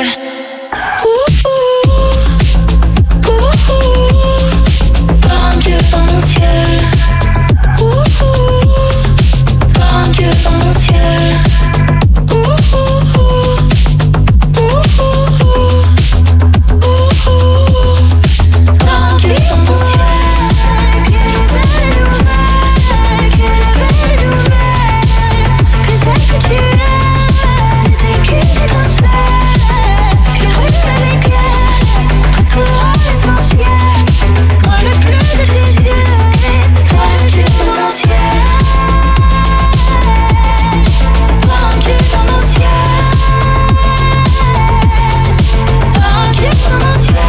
Ouh, ouh, ouh, ouh, par un dieu dans mon ciel. Ouh, ouh, par un dieu dans mon ciel. Ouh, ouh, ouh, ouh, ouh, ouh, ouh, par un dieu dans mon ciel. Quelle belle nouvelle, quelle belle nouvelle, que celle que tu aimes n'était qu'une étincelle, qu'elle brille avec elle, retour à l'essentiel, moi le bleu de tes yeux, et toi le dieu dans mon ciel, toi un dieu dans mon ciel, toi un dieu dans mon ciel,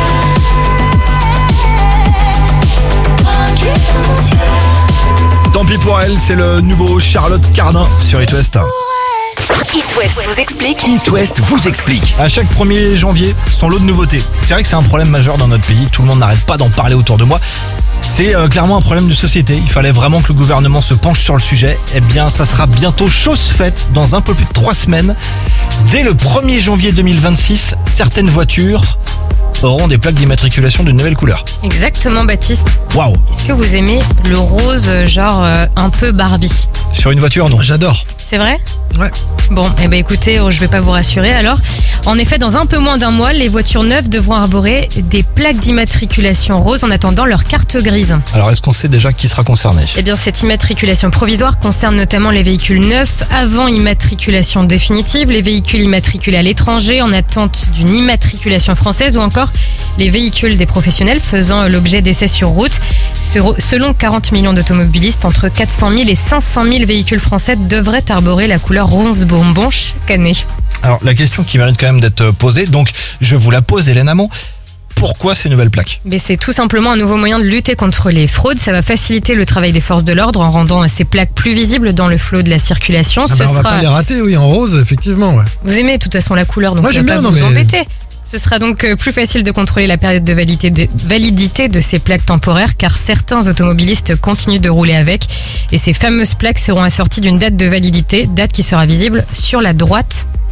toi un dieu dans mon ciel. Tant pis pour elle, c'est le nouveau Charlotte Cardin sur It West. It West vous explique. It West vous explique. À chaque premier janvier, son lot de nouveautés. C'est vrai que c'est un problème majeur dans notre pays, tout le monde n'arrête pas d'en parler autour de moi. C'est euh, clairement un problème de société, il fallait vraiment que le gouvernement se penche sur le sujet. Eh bien, ça sera bientôt chose faite dans un peu plus de trois semaines. Dès le premier janvier deux mille vingt-six, certaines voitures auront des plaques d'immatriculation de nouvelles couleurs. Exactement, Baptiste. Waouh. Est-ce que vous aimez le rose genre euh, un peu Barbie? Sur une voiture, non. J'adore. C'est vrai? Ouais. Bon, eh ben écoutez, je vais pas vous rassurer alors. En effet, dans un peu moins d'un mois, les voitures neuves devront arborer des plaques d'immatriculation rose en attendant leur carte grise. Alors, est-ce qu'on sait déjà qui sera concerné? Eh bien, cette immatriculation provisoire concerne notamment les véhicules neufs avant immatriculation définitive, les véhicules immatriculés à l'étranger en attente d'une immatriculation française ou encore les véhicules des professionnels faisant l'objet d'essais sur route. Selon quarante millions d'automobilistes, entre quatre cent mille et cinq cent mille véhicules français devraient arborer la couleur rose bonbon chaque année. Alors, la question qui mérite quand même d'être posée, donc je vous la pose, Hélène Hamon. Pourquoi ces nouvelles plaques? Mais c'est tout simplement un nouveau moyen de lutter contre les fraudes. Ça va faciliter le travail des forces de l'ordre en rendant ces plaques plus visibles dans le flot de la circulation. Ah Ce bah on sera... va pas les rater, oui, en rose, effectivement. Ouais. Vous aimez de toute façon la couleur, donc Moi, ça va j'aime pas bien, vous non, mais- embêter. Ce sera donc plus facile de contrôler la période de validité de, validité de ces plaques temporaires car certains automobilistes continuent de rouler avec et ces fameuses plaques seront assorties d'une date de validité, date qui sera visible sur la droite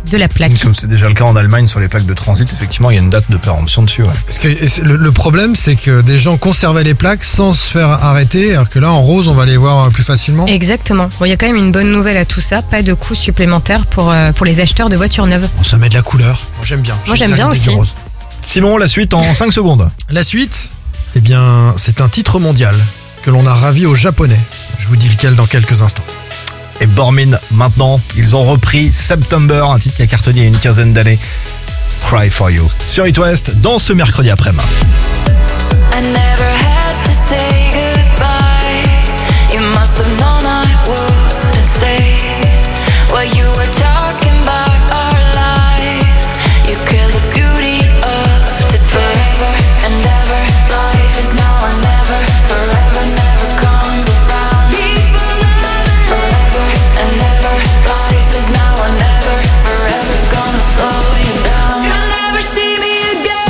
de la plaque. Comme c'est déjà le cas en Allemagne sur les plaques de transit, effectivement, il y a une date de péremption dessus. Ouais. Parce que le, le problème, c'est que des gens conservaient les plaques sans se faire arrêter, alors que là, en rose, on va les voir plus facilement. Exactement. Bon, il y a quand même une bonne nouvelle à tout ça, pas de coûts supplémentaires pour, euh, pour les acheteurs de voitures neuves. On se met de la couleur. Moi, j'aime bien. Moi, j'aime bien aussi. Simon, la suite en cinq secondes. La suite, eh bien, c'est un titre mondial que l'on a ravi aux Japonais. Je vous dis lequel dans quelques instants. Et Bormin, maintenant, ils ont repris September, un titre qui a cartonné il y a une quinzaine d'années. Cry for You. Sur It West, dans ce mercredi après-midi. I never had to say goodbye. You must have known I wouldn't say what you were talking about our life. You killed the beauty of today. Forever and ever, life is now or never. Forever never comes around. People love it. Forever and ever, life is now or never. Forever's gonna slow you down. You'll never see me again.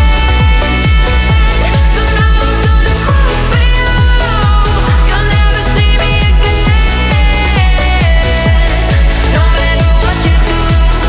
So now I'm gonna cry for you. You'll never see me again. No matter what you do.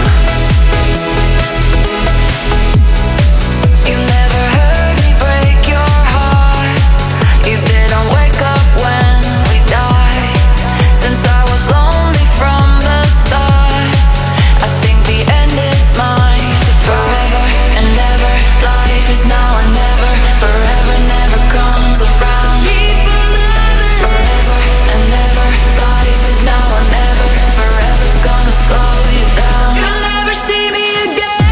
You never heard me break your heart. You didn't wake up when we died. Since I was lonely from the start, I think the end is mine. Forever and ever, life is now or never. Forever never comes around. People love it. Forever and ever, life is now or never. Forever's gonna slow you down. You'll never see me again.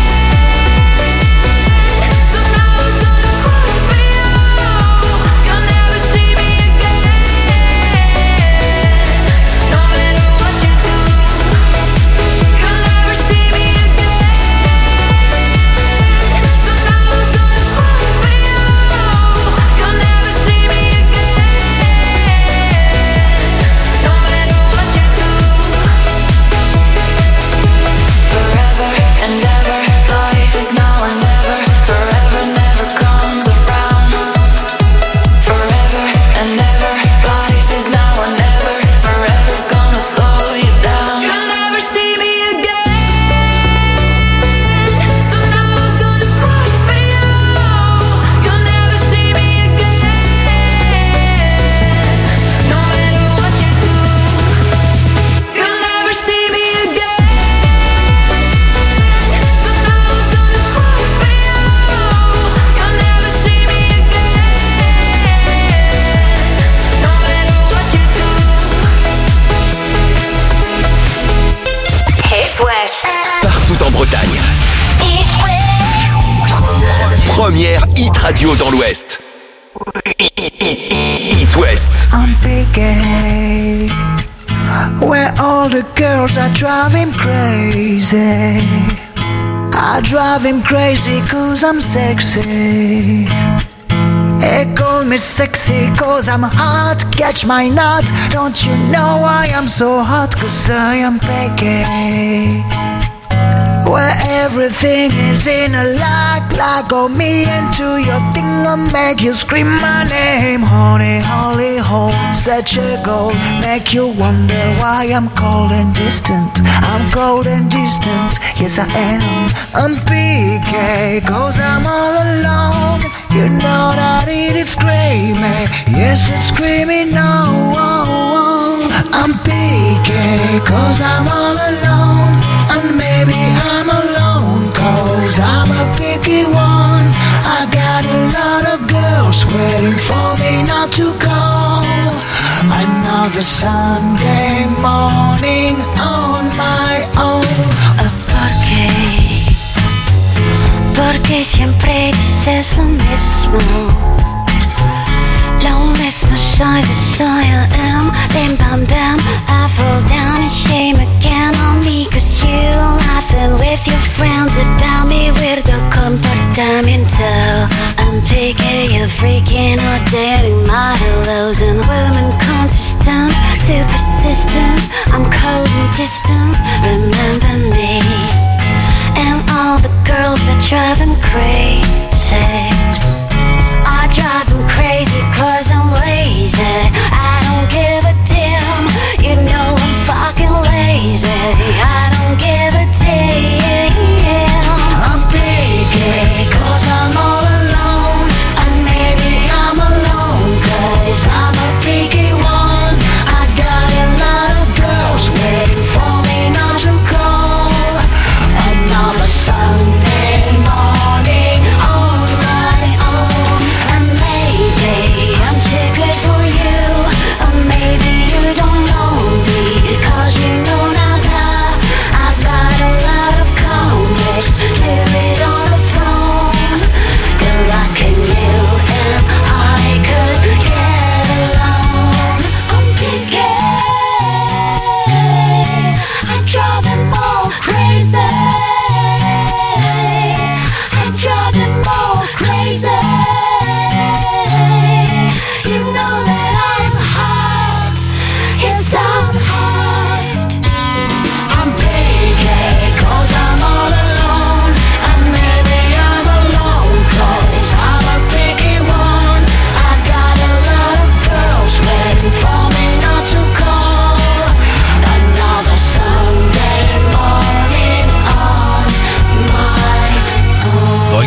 So now I'm gonna cry for you. You'll never see me again. No matter what you do. You'll never see me again. So now I'm gonna cry for you. You'll never see me again. No matter what you do. Forever and ever, life is now or never. Forever never comes around. Forever and ever, life is now or never. Forever's gonna slow you down. You'll never see me again. So now I'm gonna cry for you. You'll never see me again. No matter what you do. You'll never see me again. So now I'm gonna cry for you. You'll never see me again. No matter what you do. Hit West. Partout en Bretagne. Première hit radio dans l'Ouest. Hit West. I'm picking where all the girls are driving crazy. I drive him crazy cause I'm sexy. They call me sexy cause I'm hot. Catch my nut. Don't you know I am so hot cause I am picky. Where everything is in a lock, lock on me into your thing and make you scream my name. Honey, holy hole, such a goal, make you wonder why I'm cold and distant. I'm cold and distant, yes I am. I'm P K, cause I'm all alone. You know that it is screaming, yes it's screaming no. I'm P K, cause I'm all alone. And maybe I'm alone, cause I'm a picky one. I got a lot of girls waiting for me not to go. Another Sunday morning on my own. ¿Por qué? Porque siempre dices lo mismo. Lo mismo soy de soy I am. Bam bam bam, I fall down in shame again on me. Cause you laughing with your friends about me. Weirdo comportamiento. I'm taking you freaking or dating my hellos. And women consistent, too persistent. I'm cold and distant, remember me. And all the girls are driving crazy. I drive them crazy cause I'm lazy. I don't give a damn. You know I'm fucking lazy. I don't give a damn.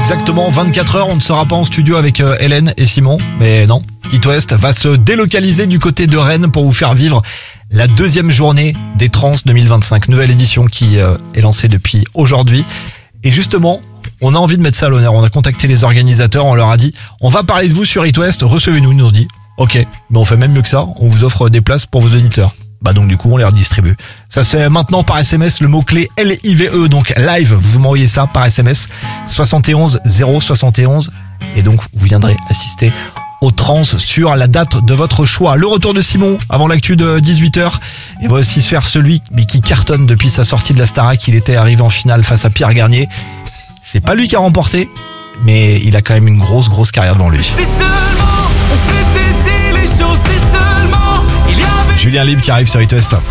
exactement vingt-quatre heures, on ne sera pas en studio avec euh, Hélène et Simon, mais non, It West va se délocaliser du côté de Rennes pour vous faire vivre la deuxième journée des Trans deux mille vingt-cinq, nouvelle édition qui euh, est lancée depuis aujourd'hui. Et justement, on a envie de mettre ça à l'honneur, on a contacté les organisateurs, on leur a dit, on va parler de vous sur It West, recevez-nous, ils nous ont dit, ok, mais on fait même mieux que ça, on vous offre des places pour vos auditeurs. Bah donc du coup on les redistribue. Ça se fait maintenant par S M S, le mot-clé L I V E, donc live, vous m'envoyez ça par S M S soixante et onze zéro soixante et onze et donc vous viendrez assister aux trans sur la date de votre choix. Le retour de Simon avant l'actu de dix-huit heures et va aussi se faire celui qui cartonne depuis sa sortie de la Starac. Il était arrivé en finale face à Pierre Garnier. C'est pas lui qui a remporté, mais il a quand même une grosse grosse carrière devant lui. Si seulement on s'était dit les choses, si seulement il y avait Julien Libre qui arrive sur It West.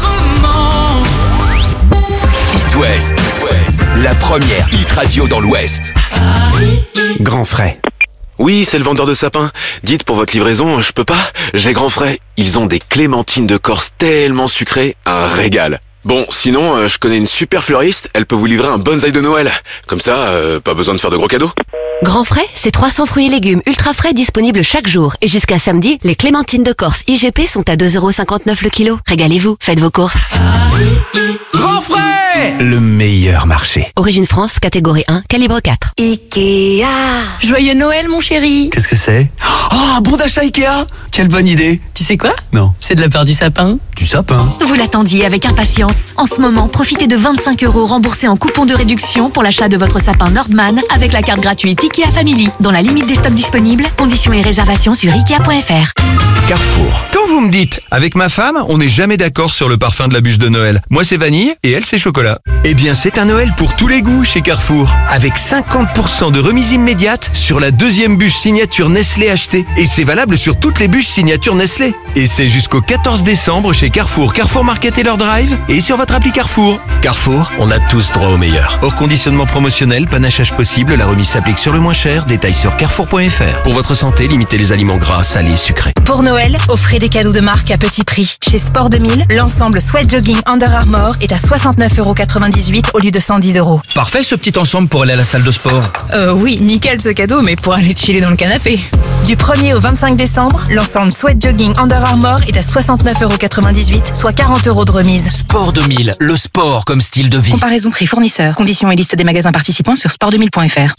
It West, la première hit radio dans l'Ouest. Grand frais. Oui, c'est le vendeur de sapins. Dites, pour votre livraison, je peux pas. J'ai grand frais. Ils ont des clémentines de Corse tellement sucrées, un régal. Bon, sinon, euh, je connais une super fleuriste, elle peut vous livrer un bonsaï de Noël. Comme ça, euh, pas besoin de faire de gros cadeaux. Grand frais, c'est trois cents fruits et légumes ultra frais disponibles chaque jour. Et jusqu'à samedi, les clémentines de Corse I G P sont à deux euros cinquante-neuf le kilo. Régalez-vous, faites vos courses. Grand frais, le meilleur marché. Origine France, catégorie un, calibre quatre. Ikea. Joyeux Noël, mon chéri. Qu'est-ce que c'est? Oh, un bon d'achat Ikea. Quelle bonne idée. Tu sais quoi? Non. C'est de la part du sapin. Du sapin. Vous l'attendiez avec impatience. En ce moment, profitez de vingt-cinq euros remboursés en coupon de réduction pour l'achat de votre sapin Nordman avec la carte gratuite Ikea Family. Dans la limite des stocks disponibles, conditions et réservations sur ikea point f r. Carrefour. Quand vous me dites, avec ma femme, on n'est jamais d'accord sur le parfum de la bûche de Noël. Moi c'est vanille et elle c'est chocolat. Eh bien c'est un Noël pour tous les goûts chez Carrefour. Avec cinquante pour cent de remise immédiate sur la deuxième bûche signature Nestlé achetée. Et c'est valable sur toutes les bûches signature Nestlé. Et c'est jusqu'au quatorze décembre chez Carrefour, Carrefour Market et leur drive et sur votre appli Carrefour. Carrefour, on a tous droit au meilleur. Hors conditionnement promotionnel, panachage possible, la remise s'applique sur le moins cher. Détails sur carrefour point f r. Pour votre santé, limitez les aliments gras, salés, sucrés. Pour Noël, offrez des cadeaux de marque à petit prix. Chez Sport deux mille, l'ensemble Sweat Jogging Under Armour est à soixante-neuf euros quatre-vingt-dix-huit au lieu de cent dix euros. Parfait ce petit ensemble pour aller à la salle de sport. Euh oui, nickel ce cadeau, mais pour aller chiller dans le canapé. Du premier au vingt-cinq décembre, l'ensemble Sweat Jogging Under Armour est à soixante-neuf euros quatre-vingt-dix-huit, soit quarante euros de remise. Sport deux mille, le sport comme style de vie. Comparaison prix fournisseur. Conditions et liste des magasins participants sur sport deux mille point f r.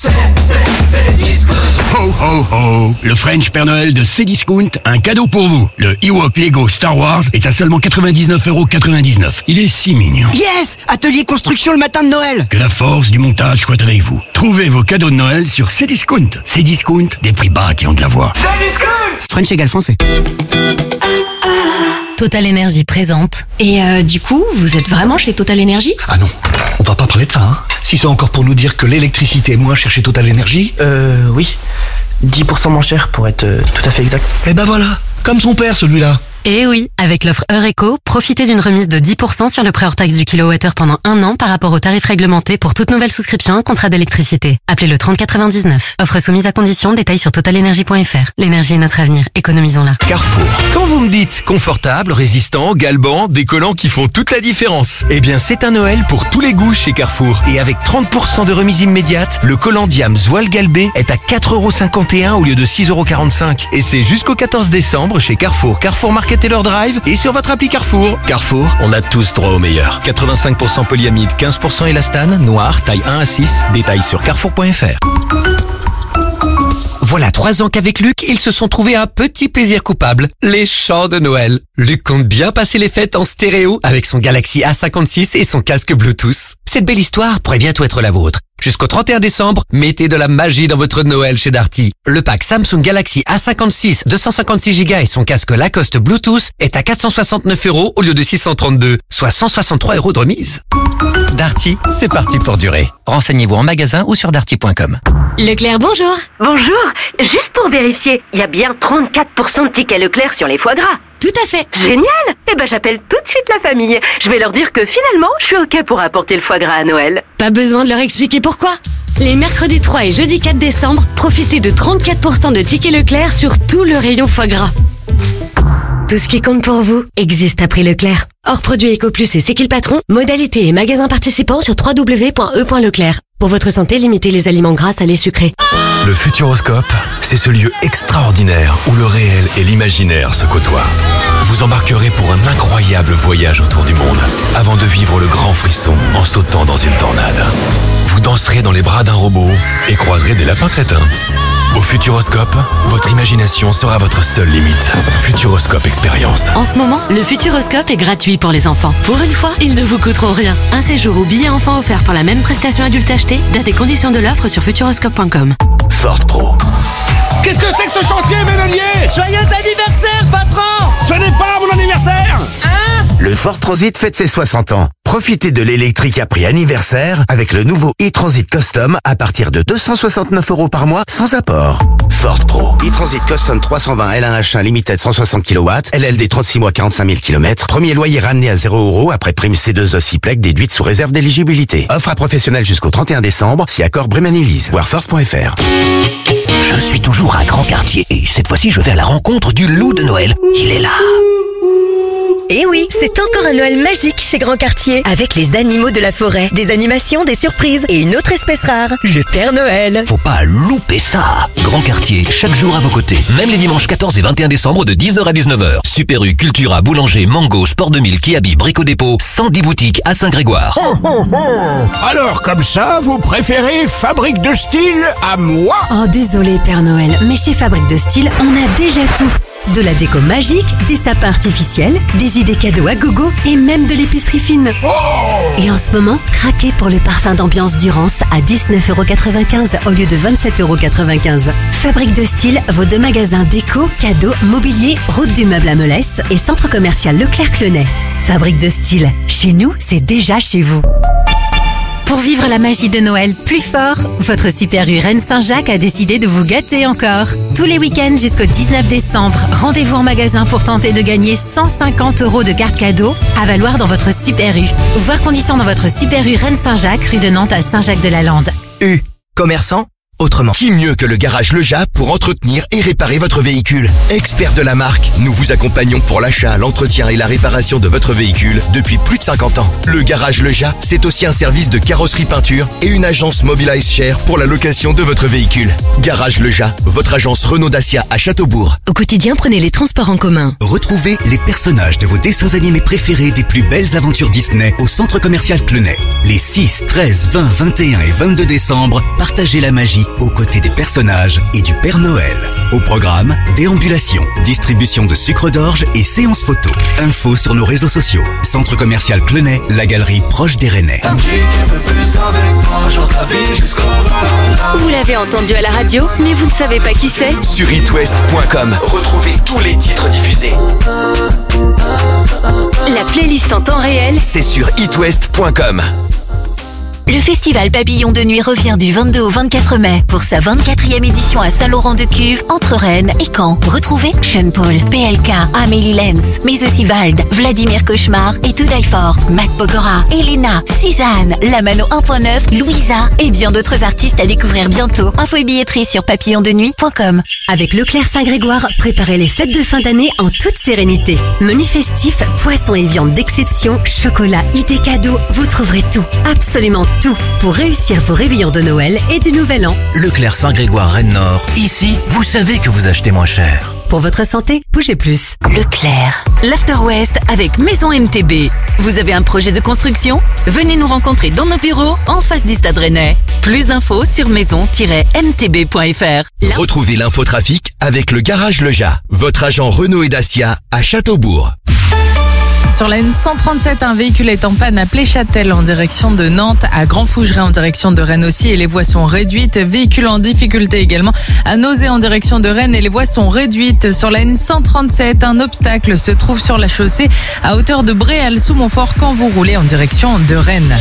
Ho ho ho, le French Père Noël de Cdiscount, un cadeau pour vous. Le Ewok Lego Star Wars est à seulement quatre-vingt-dix-neuf euros quatre-vingt-dix-neuf. Il est si mignon. Yes! Atelier construction le matin de Noël. Que la force du montage soit avec vous. Trouvez vos cadeaux de Noël sur Cdiscount. Cdiscount, des prix bas qui ont de la voix. Cdiscount! French égale français. Total Énergie présente. Et euh, du coup, vous êtes vraiment chez Total Énergie? Ah non, on va pas parler de ça, hein. Si c'est encore pour nous dire que l'électricité est moins chère chez Total Énergie. Euh, oui. dix pour cent moins cher pour être euh, tout à fait exact. Eh ben voilà, comme son père celui-là. Et oui, avec l'offre Eureko, profitez d'une remise de dix pour cent sur le prêt hors taxe du kilowattheure pendant un an par rapport au tarif réglementé pour toute nouvelle souscription à un contrat d'électricité. Appelez le trente quatre-vingt-dix-neuf. Offre soumise à condition, détails sur total énergie point f r. L'énergie est notre avenir, économisons-la. Carrefour. Quand vous me dites confortable, résistant, galbant, des collants qui font toute la différence, eh bien c'est un Noël pour tous les goûts chez Carrefour. Et avec trente pour cent de remise immédiate, le collant Diam Zoal Galbé est à quatre euros cinquante et un au lieu de six euros quarante-cinq. Et c'est jusqu'au quatorze décembre chez Carrefour, Carrefour Market et leur drive et sur votre appli Carrefour. Carrefour, on a tous droit au meilleur. quatre-vingt-cinq pour cent polyamide, quinze pour cent élastane, noir, taille un à six. Détails sur carrefour point f r. Voilà trois ans qu'avec Luc, ils se sont trouvés un petit plaisir coupable. Les chants de Noël. Luc compte bien passer les fêtes en stéréo avec son Galaxy A cinquante-six et son casque Bluetooth. Cette belle histoire pourrait bientôt être la vôtre. Jusqu'au trente et un décembre, mettez de la magie dans votre Noël chez Darty. Le pack Samsung Galaxy A cinquante-six, deux cent cinquante-six giga et son casque Lacoste Bluetooth est à quatre cent soixante-neuf euros au lieu de six cent trente-deux, soit cent soixante-trois euros de remise. Darty, c'est parti pour durer. Renseignez-vous en magasin ou sur darty point com. Leclerc, bonjour. Bonjour. Juste pour vérifier, il y a bien trente-quatre pour cent de tickets Leclerc sur les foie gras. Tout à fait. Génial. Eh ben, j'appelle tout de suite la famille. Je vais leur dire que finalement, je suis OK pour apporter le foie gras à Noël. Pas besoin de leur expliquer pourquoi. Les mercredis trois et jeudi quatre décembre, profitez de trente-quatre pour cent de tickets Leclerc sur tout le rayon foie gras. Tout ce qui compte pour vous existe à prix Leclerc. Hors produits Eco Plus et C'est qui le patron? Modalité et magasins participants sur w w w point e point leclerc. Pour votre santé, limitez les aliments gras, salés, sucrés. Le Futuroscope, c'est ce lieu extraordinaire où le réel et l'imaginaire se côtoient. Vous embarquerez pour un incroyable voyage autour du monde avant de vivre le grand frisson en sautant dans une tornade. Vous danserez dans les bras d'un robot et croiserez des lapins crétins. Au Futuroscope, votre imagination sera votre seule limite. Futuroscope Expérience. En ce moment, le Futuroscope est gratuit pour les enfants. Pour une fois, ils ne vous coûteront rien. Un séjour ou billet enfant offert pour la même prestation adulte achetée. Date et conditions de l'offre sur futuroscope point com. Ford Pro. Qu'est-ce que c'est que ce chantier, Mélodier? Joyeux anniversaire, patron! Ce n'est pas mon anniversaire! Hein? Le Ford Transit fête ses soixante ans. Profitez de l'électrique à prix anniversaire avec le nouveau e-Transit Custom à partir de deux cent soixante-neuf euros par mois sans apport. Ford Pro. e-Transit Custom trois cent vingt L un H un Limited cent soixante kilowatts, L L D trente-six mois quarante-cinq mille kilomètres. Premier loyer ramené à zéro euros après prime C deux Ocyplec déduite sous réserve d'éligibilité. Offre à professionnels jusqu'au trente et un décembre, si accord Bremen-Élise. Voir Ford point F R. Je suis toujours à Grand Quartier et cette fois-ci je vais à la rencontre du loup de Noël. Il est là. Et oui, c'est encore un Noël magique chez Grand Quartier, avec les animaux de la forêt, des animations, des surprises et une autre espèce rare, le Père Noël. Faut pas louper ça. Grand Quartier, chaque jour à vos côtés, même les dimanches quatorze et vingt et un décembre de dix heures à dix-neuf heures. Super U, Cultura, Boulanger, Mango, Sport deux mille, Kiabi, Brico Dépôt, cent dix boutiques à Saint-Grégoire. Oh, oh, oh. Alors comme ça, vous préférez Fabrique de Style à moi? Oh désolé Père Noël, mais chez Fabrique de Style, on a déjà tout. De la déco magique, des sapins artificiels, des idées cadeaux à gogo et même de l'épicerie fine. Oh et en ce moment, craquez pour le parfum d'ambiance Durance à dix-neuf euros quatre-vingt-quinze au lieu de vingt-sept euros quatre-vingt-quinze. Fabrique de Style, vos deux magasins déco, cadeaux, mobilier, route du meuble à Melesse et centre commercial Leclerc-Clenay. Fabrique de Style, chez nous, c'est déjà chez vous. Pour vivre la magie de Noël plus fort, votre Super U Rennes Saint-Jacques a décidé de vous gâter encore. Tous les week-ends jusqu'au dix-neuf décembre, rendez-vous en magasin pour tenter de gagner cent cinquante euros de cartes cadeaux à valoir dans votre Super U. Voir conditions dans votre Super U Rennes Saint-Jacques, rue de Nantes à Saint-Jacques-de-la-Lande. U. Commerçant. Autrement. Qui mieux que le garage Leja pour entretenir et réparer votre véhicule? Expert de la marque, nous vous accompagnons pour l'achat, l'entretien et la réparation de votre véhicule depuis plus de cinquante ans. Le garage Leja, c'est aussi un service de carrosserie peinture et une agence Mobilize Share pour la location de votre véhicule. Garage Leja, votre agence Renault Dacia à Châteaubourg. Au quotidien, prenez les transports en commun. Retrouvez les personnages de vos dessins animés préférés des plus belles aventures Disney au centre commercial Clenay. Les six, treize, vingt, vingt et un et vingt-deux décembre, partagez la magie aux côtés des personnages et du Père Noël. Au programme, déambulation, distribution de sucre d'orge et séances photo. Infos sur nos réseaux sociaux. Centre commercial Clenay, la galerie proche des Rennais. Vous l'avez entendu à la radio, mais vous ne savez pas qui c'est? Sur it west point com, retrouvez tous les titres diffusés. La playlist en temps réel, c'est sur it west point com. Le festival Papillon de Nuit revient du vingt-deux au vingt-quatre mai pour sa vingt-quatrième édition à Saint-Laurent-de-Cuve, entre Rennes et Caen. Retrouvez Sean Paul, P L K, Amélie Lenz, mais aussi Vald, Vladimir Cauchemar et To Die For, Matt Pokora, Elena, Suzanne, La Mano un point neuf, Louisa et bien d'autres artistes à découvrir bientôt. Info et billetterie sur papillon de nuit point com. Avec Leclerc Saint-Grégoire, préparez les fêtes de fin d'année en toute sérénité. Menu festif, poissons et viandes d'exception, chocolat, idées cadeaux, vous trouverez tout, absolument tout, pour réussir vos réveillons de Noël et du Nouvel An. Leclerc Saint-Grégoire Rennes Nord. Ici, vous savez que vous achetez moins cher. Pour votre santé, bougez plus. Leclerc. L'After West avec Maison M T B. Vous avez un projet de construction? Venez nous rencontrer dans nos bureaux en face du Stade Rennais. Plus d'infos sur maison tiret m t b point f r. Retrouvez l'infotrafic avec le garage Leja, votre agent Renault et Dacia à Châteaubourg. Sur la N cent trente-sept, un véhicule est en panne à Pléchâtel en direction de Nantes, à Grand-Fougeray en direction de Rennes aussi et les voies sont réduites. Véhicule en difficulté également à Nozay en direction de Rennes et les voies sont réduites. Sur la N cent trente-sept, un obstacle se trouve sur la chaussée à hauteur de Bréal sous Montfort quand vous roulez en direction de Rennes.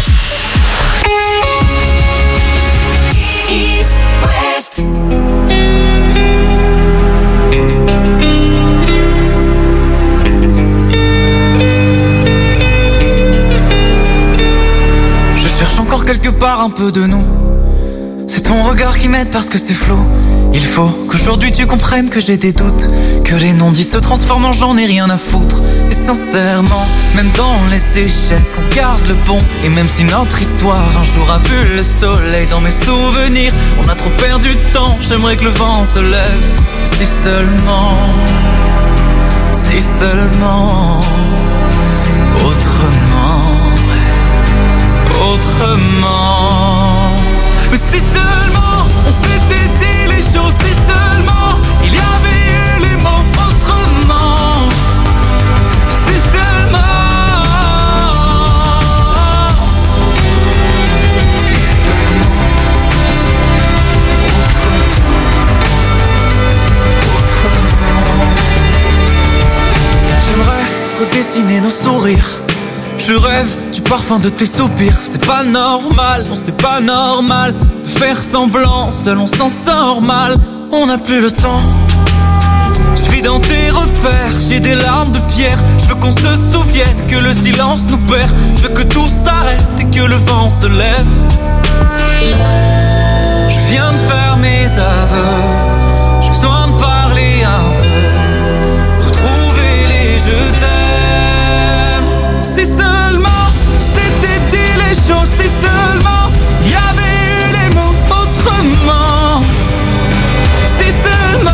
Cherche encore quelque part un peu de nous. C'est ton regard qui m'aide parce que c'est flou. Il faut qu'aujourd'hui tu comprennes que j'ai des doutes, que les non-dits se transforment en j'en ai rien à foutre. Et sincèrement, même dans les échecs, on garde le bon. Et même si notre histoire un jour a vu le soleil, dans mes souvenirs, on a trop perdu de temps. J'aimerais que le vent se lève, si seulement, si seulement, autrement, autrement. Mais si seulement on s'était dit les choses, si seulement il y avait eu les mots autrement, si seulement, si seulement, autrement. J'aimerais redessiner nos sourires. Je rêve du parfum de tes soupirs. C'est pas normal, non c'est pas normal de faire semblant, seul on s'en sort mal. On n'a plus le temps. Je vis dans tes repères, j'ai des larmes de pierre. Je veux qu'on se souvienne que le silence nous perd. Je veux que tout s'arrête et que le vent se lève. Je viens de faire mes aveux, j'ai besoin de parler un peu, retrouver les je t'aime. Si seulement c'était dit les choses, si seulement il y avait eu les mots autrement. Si seulement,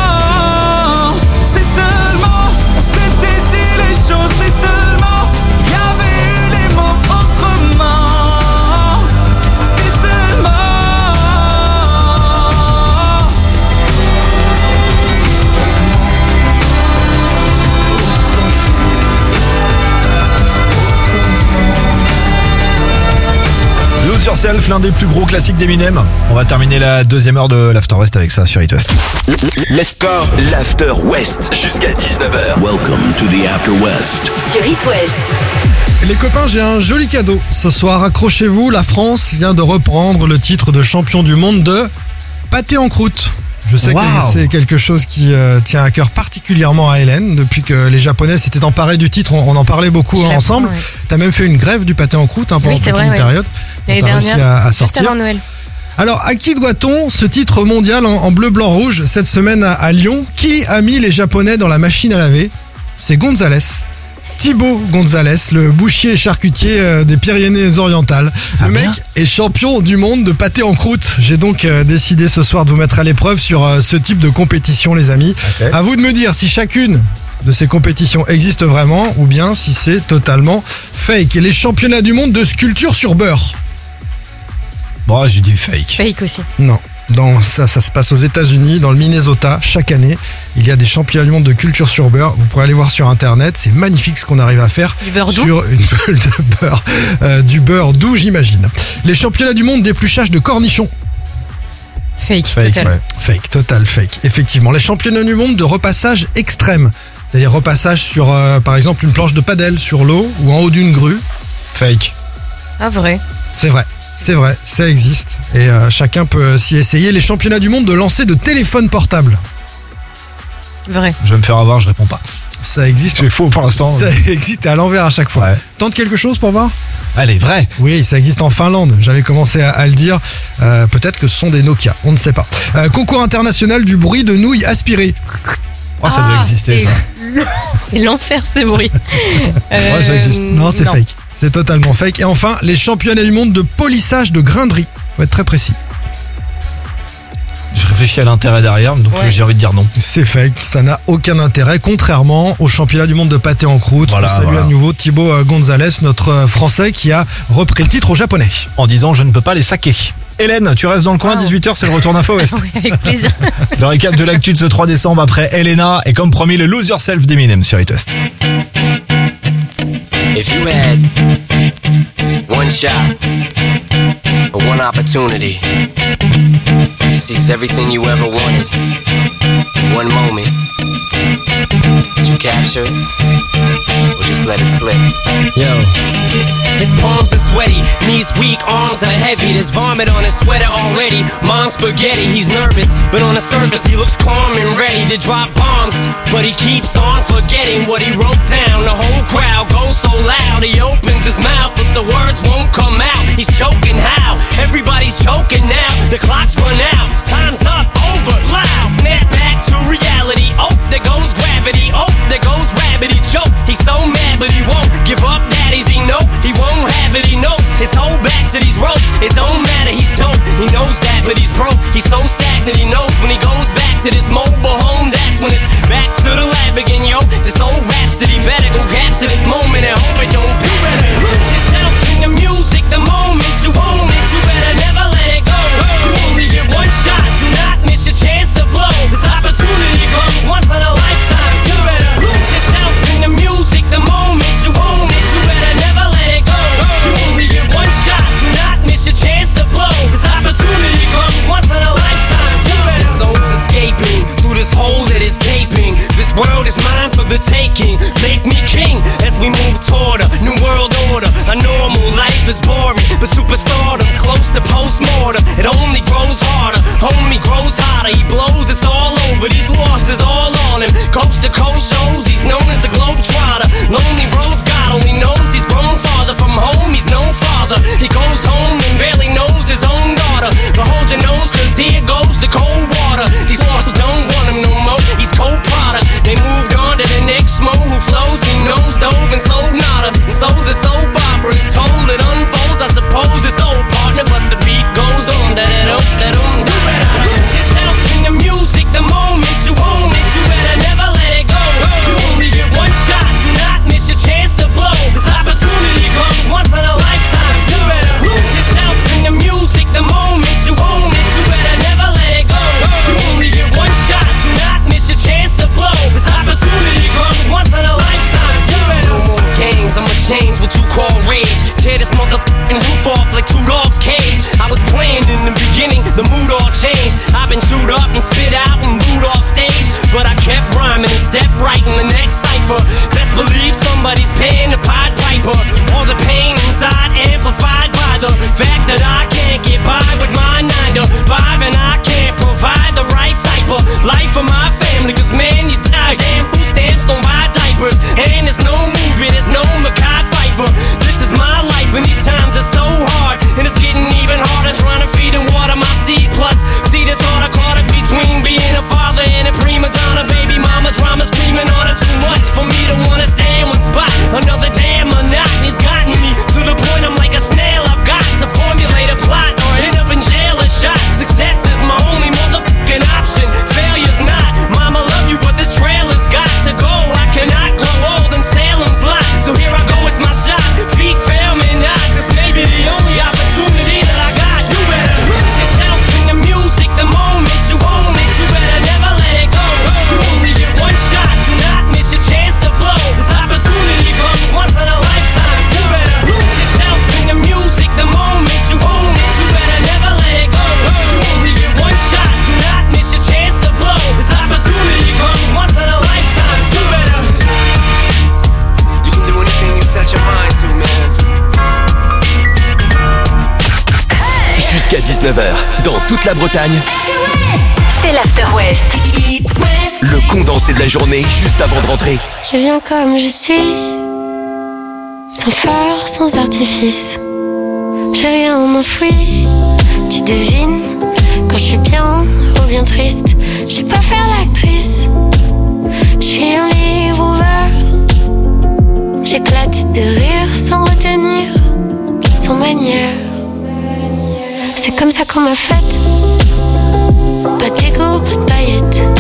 si seulement on s'était dit les choses, si seulement il y avait eu les mots autrement. Si seulement, si seulement. Lose Yourself, l'un des plus gros classiques d'Eminem. On va terminer la deuxième heure de l'After West avec ça sur It West. Let's go, l'After West. Jusqu'à dix-neuf heures. Welcome to the After West. Sur It West. Les copains, j'ai un joli cadeau. Ce soir, accrochez-vous, la France vient de reprendre le titre de champion du monde de pâté en croûte. Je sais Wow. que c'est quelque chose qui euh, tient à cœur particulièrement à Hélène. Depuis que les Japonais s'étaient emparés du titre, on, on en parlait beaucoup Je ensemble. l'apprends, ouais. T'as même fait une grève du pâté en croûte hein, pendant Oui, c'est toute vrai, une ouais. période. L'année T'as réussi dernière, à, à juste sortir. avant Noël. Alors, à qui doit-on ce titre mondial en, en bleu, blanc, rouge cette semaine à, à Lyon? Qui a mis les Japonais dans la machine à laver? C'est Gonzalez. Thibaut Gonzalez, le boucher et charcutier euh, des Pyrénées-Orientales. Le mec est champion du monde de pâté en croûte. J'ai donc euh, décidé ce soir de vous mettre à l'épreuve sur euh, ce type de compétition, les amis. Ok. À vous de me dire si chacune de ces compétitions existe vraiment ou bien si c'est totalement fake. Et les championnats du monde de sculpture sur beurre. Bon, j'ai dit fake. Fake aussi. Non. Dans, ça, ça se passe aux États-Unis, dans le Minnesota. Chaque année, il y a des championnats du monde de culture sur beurre. Vous pourrez aller voir sur internet. C'est magnifique ce qu'on arrive à faire Du beurre doux sur une bulle de beurre, euh, du beurre doux, j'imagine. Les championnats du monde d'épluchage de cornichons. Fake, Fake, total. ouais. Fake, total fake. Effectivement, les championnats du monde de repassage extrême. C'est-à-dire repassage sur, euh, par exemple, une planche de padel sur l'eau ou en haut d'une grue. Fake. Ah, vrai. C'est vrai. C'est vrai, ça existe et euh, chacun peut s'y essayer. Les championnats du monde de lancer de téléphone portable. Vrai. Je vais me faire avoir, je réponds pas. Ça existe. C'est faux pour l'instant. Ça existe à l'envers à chaque fois. Ouais. Tente quelque chose pour voir. Allez, vrai. Oui, ça existe en Finlande. J'avais commencé à, à le dire. Euh, peut-être que ce sont des Nokia, on ne sait pas. Euh, concours international du bruit de nouilles aspirées. Oh, ça doit Ah, exister, c'est- ça. C'est l'enfer, ce bruit. Euh, Ouais, ça existe. Non, c'est fake. C'est totalement fake. Et enfin, les championnats du monde de polissage de grainerie. Faut être très précis. Je réfléchis à l'intérêt derrière, donc Ouais. j'ai envie de dire non. C'est fake, ça n'a aucun intérêt, contrairement au championnat du monde de pâté en croûte. Voilà, On salue voilà. à nouveau Thibaut euh, Gonzalez, notre euh, Français qui a repris le titre au japonais. En disant je ne peux pas les saquer. Hélène, tu restes dans le coin, Wow. dix-huit heures, c'est le retour d'Info West. Oui, avec plaisir. Le récap de l'actu de ce trois décembre après Elena et comme promis le Lose Yourself d'Eminem sur It West. If you had one shot or one opportunity to seize everything you ever wanted in one moment, would you capture it or just let it slip? Yo. His palms are sweaty, knees weak, arms are heavy. There's vomit on his sweater already. Mom's spaghetti, he's nervous, but on the surface he looks calm and ready to drop bombs. But he keeps on forgetting what he wrote down. The whole crowd goes so loud, he opens his mouth, but the words won't come out. He's choking how? Everybody's choking now. The clock's run out, time's up, over. It don't matter, he's dope, he knows that, but he's broke. He's so stagnant, he knows when he goes back to this mobile home. That's when it's back to the lab again, yo. This old rhapsody better go capture this moment and hope it don't be. You better lose yourself in the music the moment you own it. You better never let it go. You only get one shot, do not miss your chance to blow. This opportunity comes once in a lifetime. You better lose yourself in the music the moment you own it. You better never let it go. You only get one shot, do not miss your chance to blow. This opportunity comes once in a lifetime. You better. Soul's escaping through this hole that is gaping. This world is mine for the taking. Make me king as we move toward a new world order. A normal life is boring, but superstardom's close to postmortem. It only grows harder, homie grows hotter. He blows, it's all over. These losses all on him. Coast to coast shows, he's known as the Globetrotter. Lonely roads, God only knows he's grown farther from home. He's no father. He goes home and barely knows his own daughter. But hold your nose, cause here goes the cold water. These losses don't want him no more. He's cold product. They moved on to the next mo who flows. He knows dove and sold nada. And so the soap opera is told. It unfolds. I suppose it's old partner, but the beat goes on. That it up, that um. You better lose yourself in the music the moment you own it. You better never let it go. You only get one shot. Do not miss your chance to blow. This opportunity comes once in a lifetime. You better lose yourself in the music the moment you own it. You better never let it go. You only get one shot. Do not miss your chance to blow. This opportunity comes once in a lifetime. You better. No more games. I'ma change what you call rage. Tear this motherfucking roof off like two dogs' cage. I was playing in the beginning, the mood all changed. I've been chewed up and spit out and booed off stage, but I kept rhyming and stepped right in the next cipher. Best believe somebody's paying the Pied Piper. All the pain inside amplified by the fact that I can't get by with my nine to five, and I can't provide the right type of life for my family. Cause man, these guys damn food stamps don't buy diapers, and there's no movie, there's no Mekhi Phifer. This is my life and these times are so hard, and it's getting even harder trying to feed and water my seed. Plus, see this hard I caught it between being a father and a prima donna. Baby mama drama screaming on it too much for me to wanna stay in one spot. Another damn monotony's gotten me to the point I'm like a snail. I've got to formulate a plot or end up in jail or shot. Success is my only motherfucking option. Failure's not. Mama love you, but this trailer's got to go. I cannot grow old in Salem's lot. So here I go, it's my shot. Feet fail me not. This may be the only opportunity that I got. You better lose yourself in the music the moment you own it. You better never let it go. You only get one shot. Do not miss your chance to blow. This opportunity comes once in a lifetime. You better lose yourself in the music the moment you own it. You better never let it go. You only get one shot. Do not miss your chance to blow. This opportunity comes once in a lifetime. You better. You can do anything you set your mind to, man. Jusqu'à dix-neuf heures, dans toute la Bretagne, C'est l'After West. le condensé de la journée juste avant de rentrer. Je viens comme je suis, sans phare, sans artifice. J'ai rien enfoui, tu devines, quand je suis bien ou bien triste. Je sais pas faire l'actrice, je suis un livre ouvert. J'éclate de rire sans retenir, sans manière. C'est comme ça qu'on m'a faite, pas d'ego, pas de paillettes.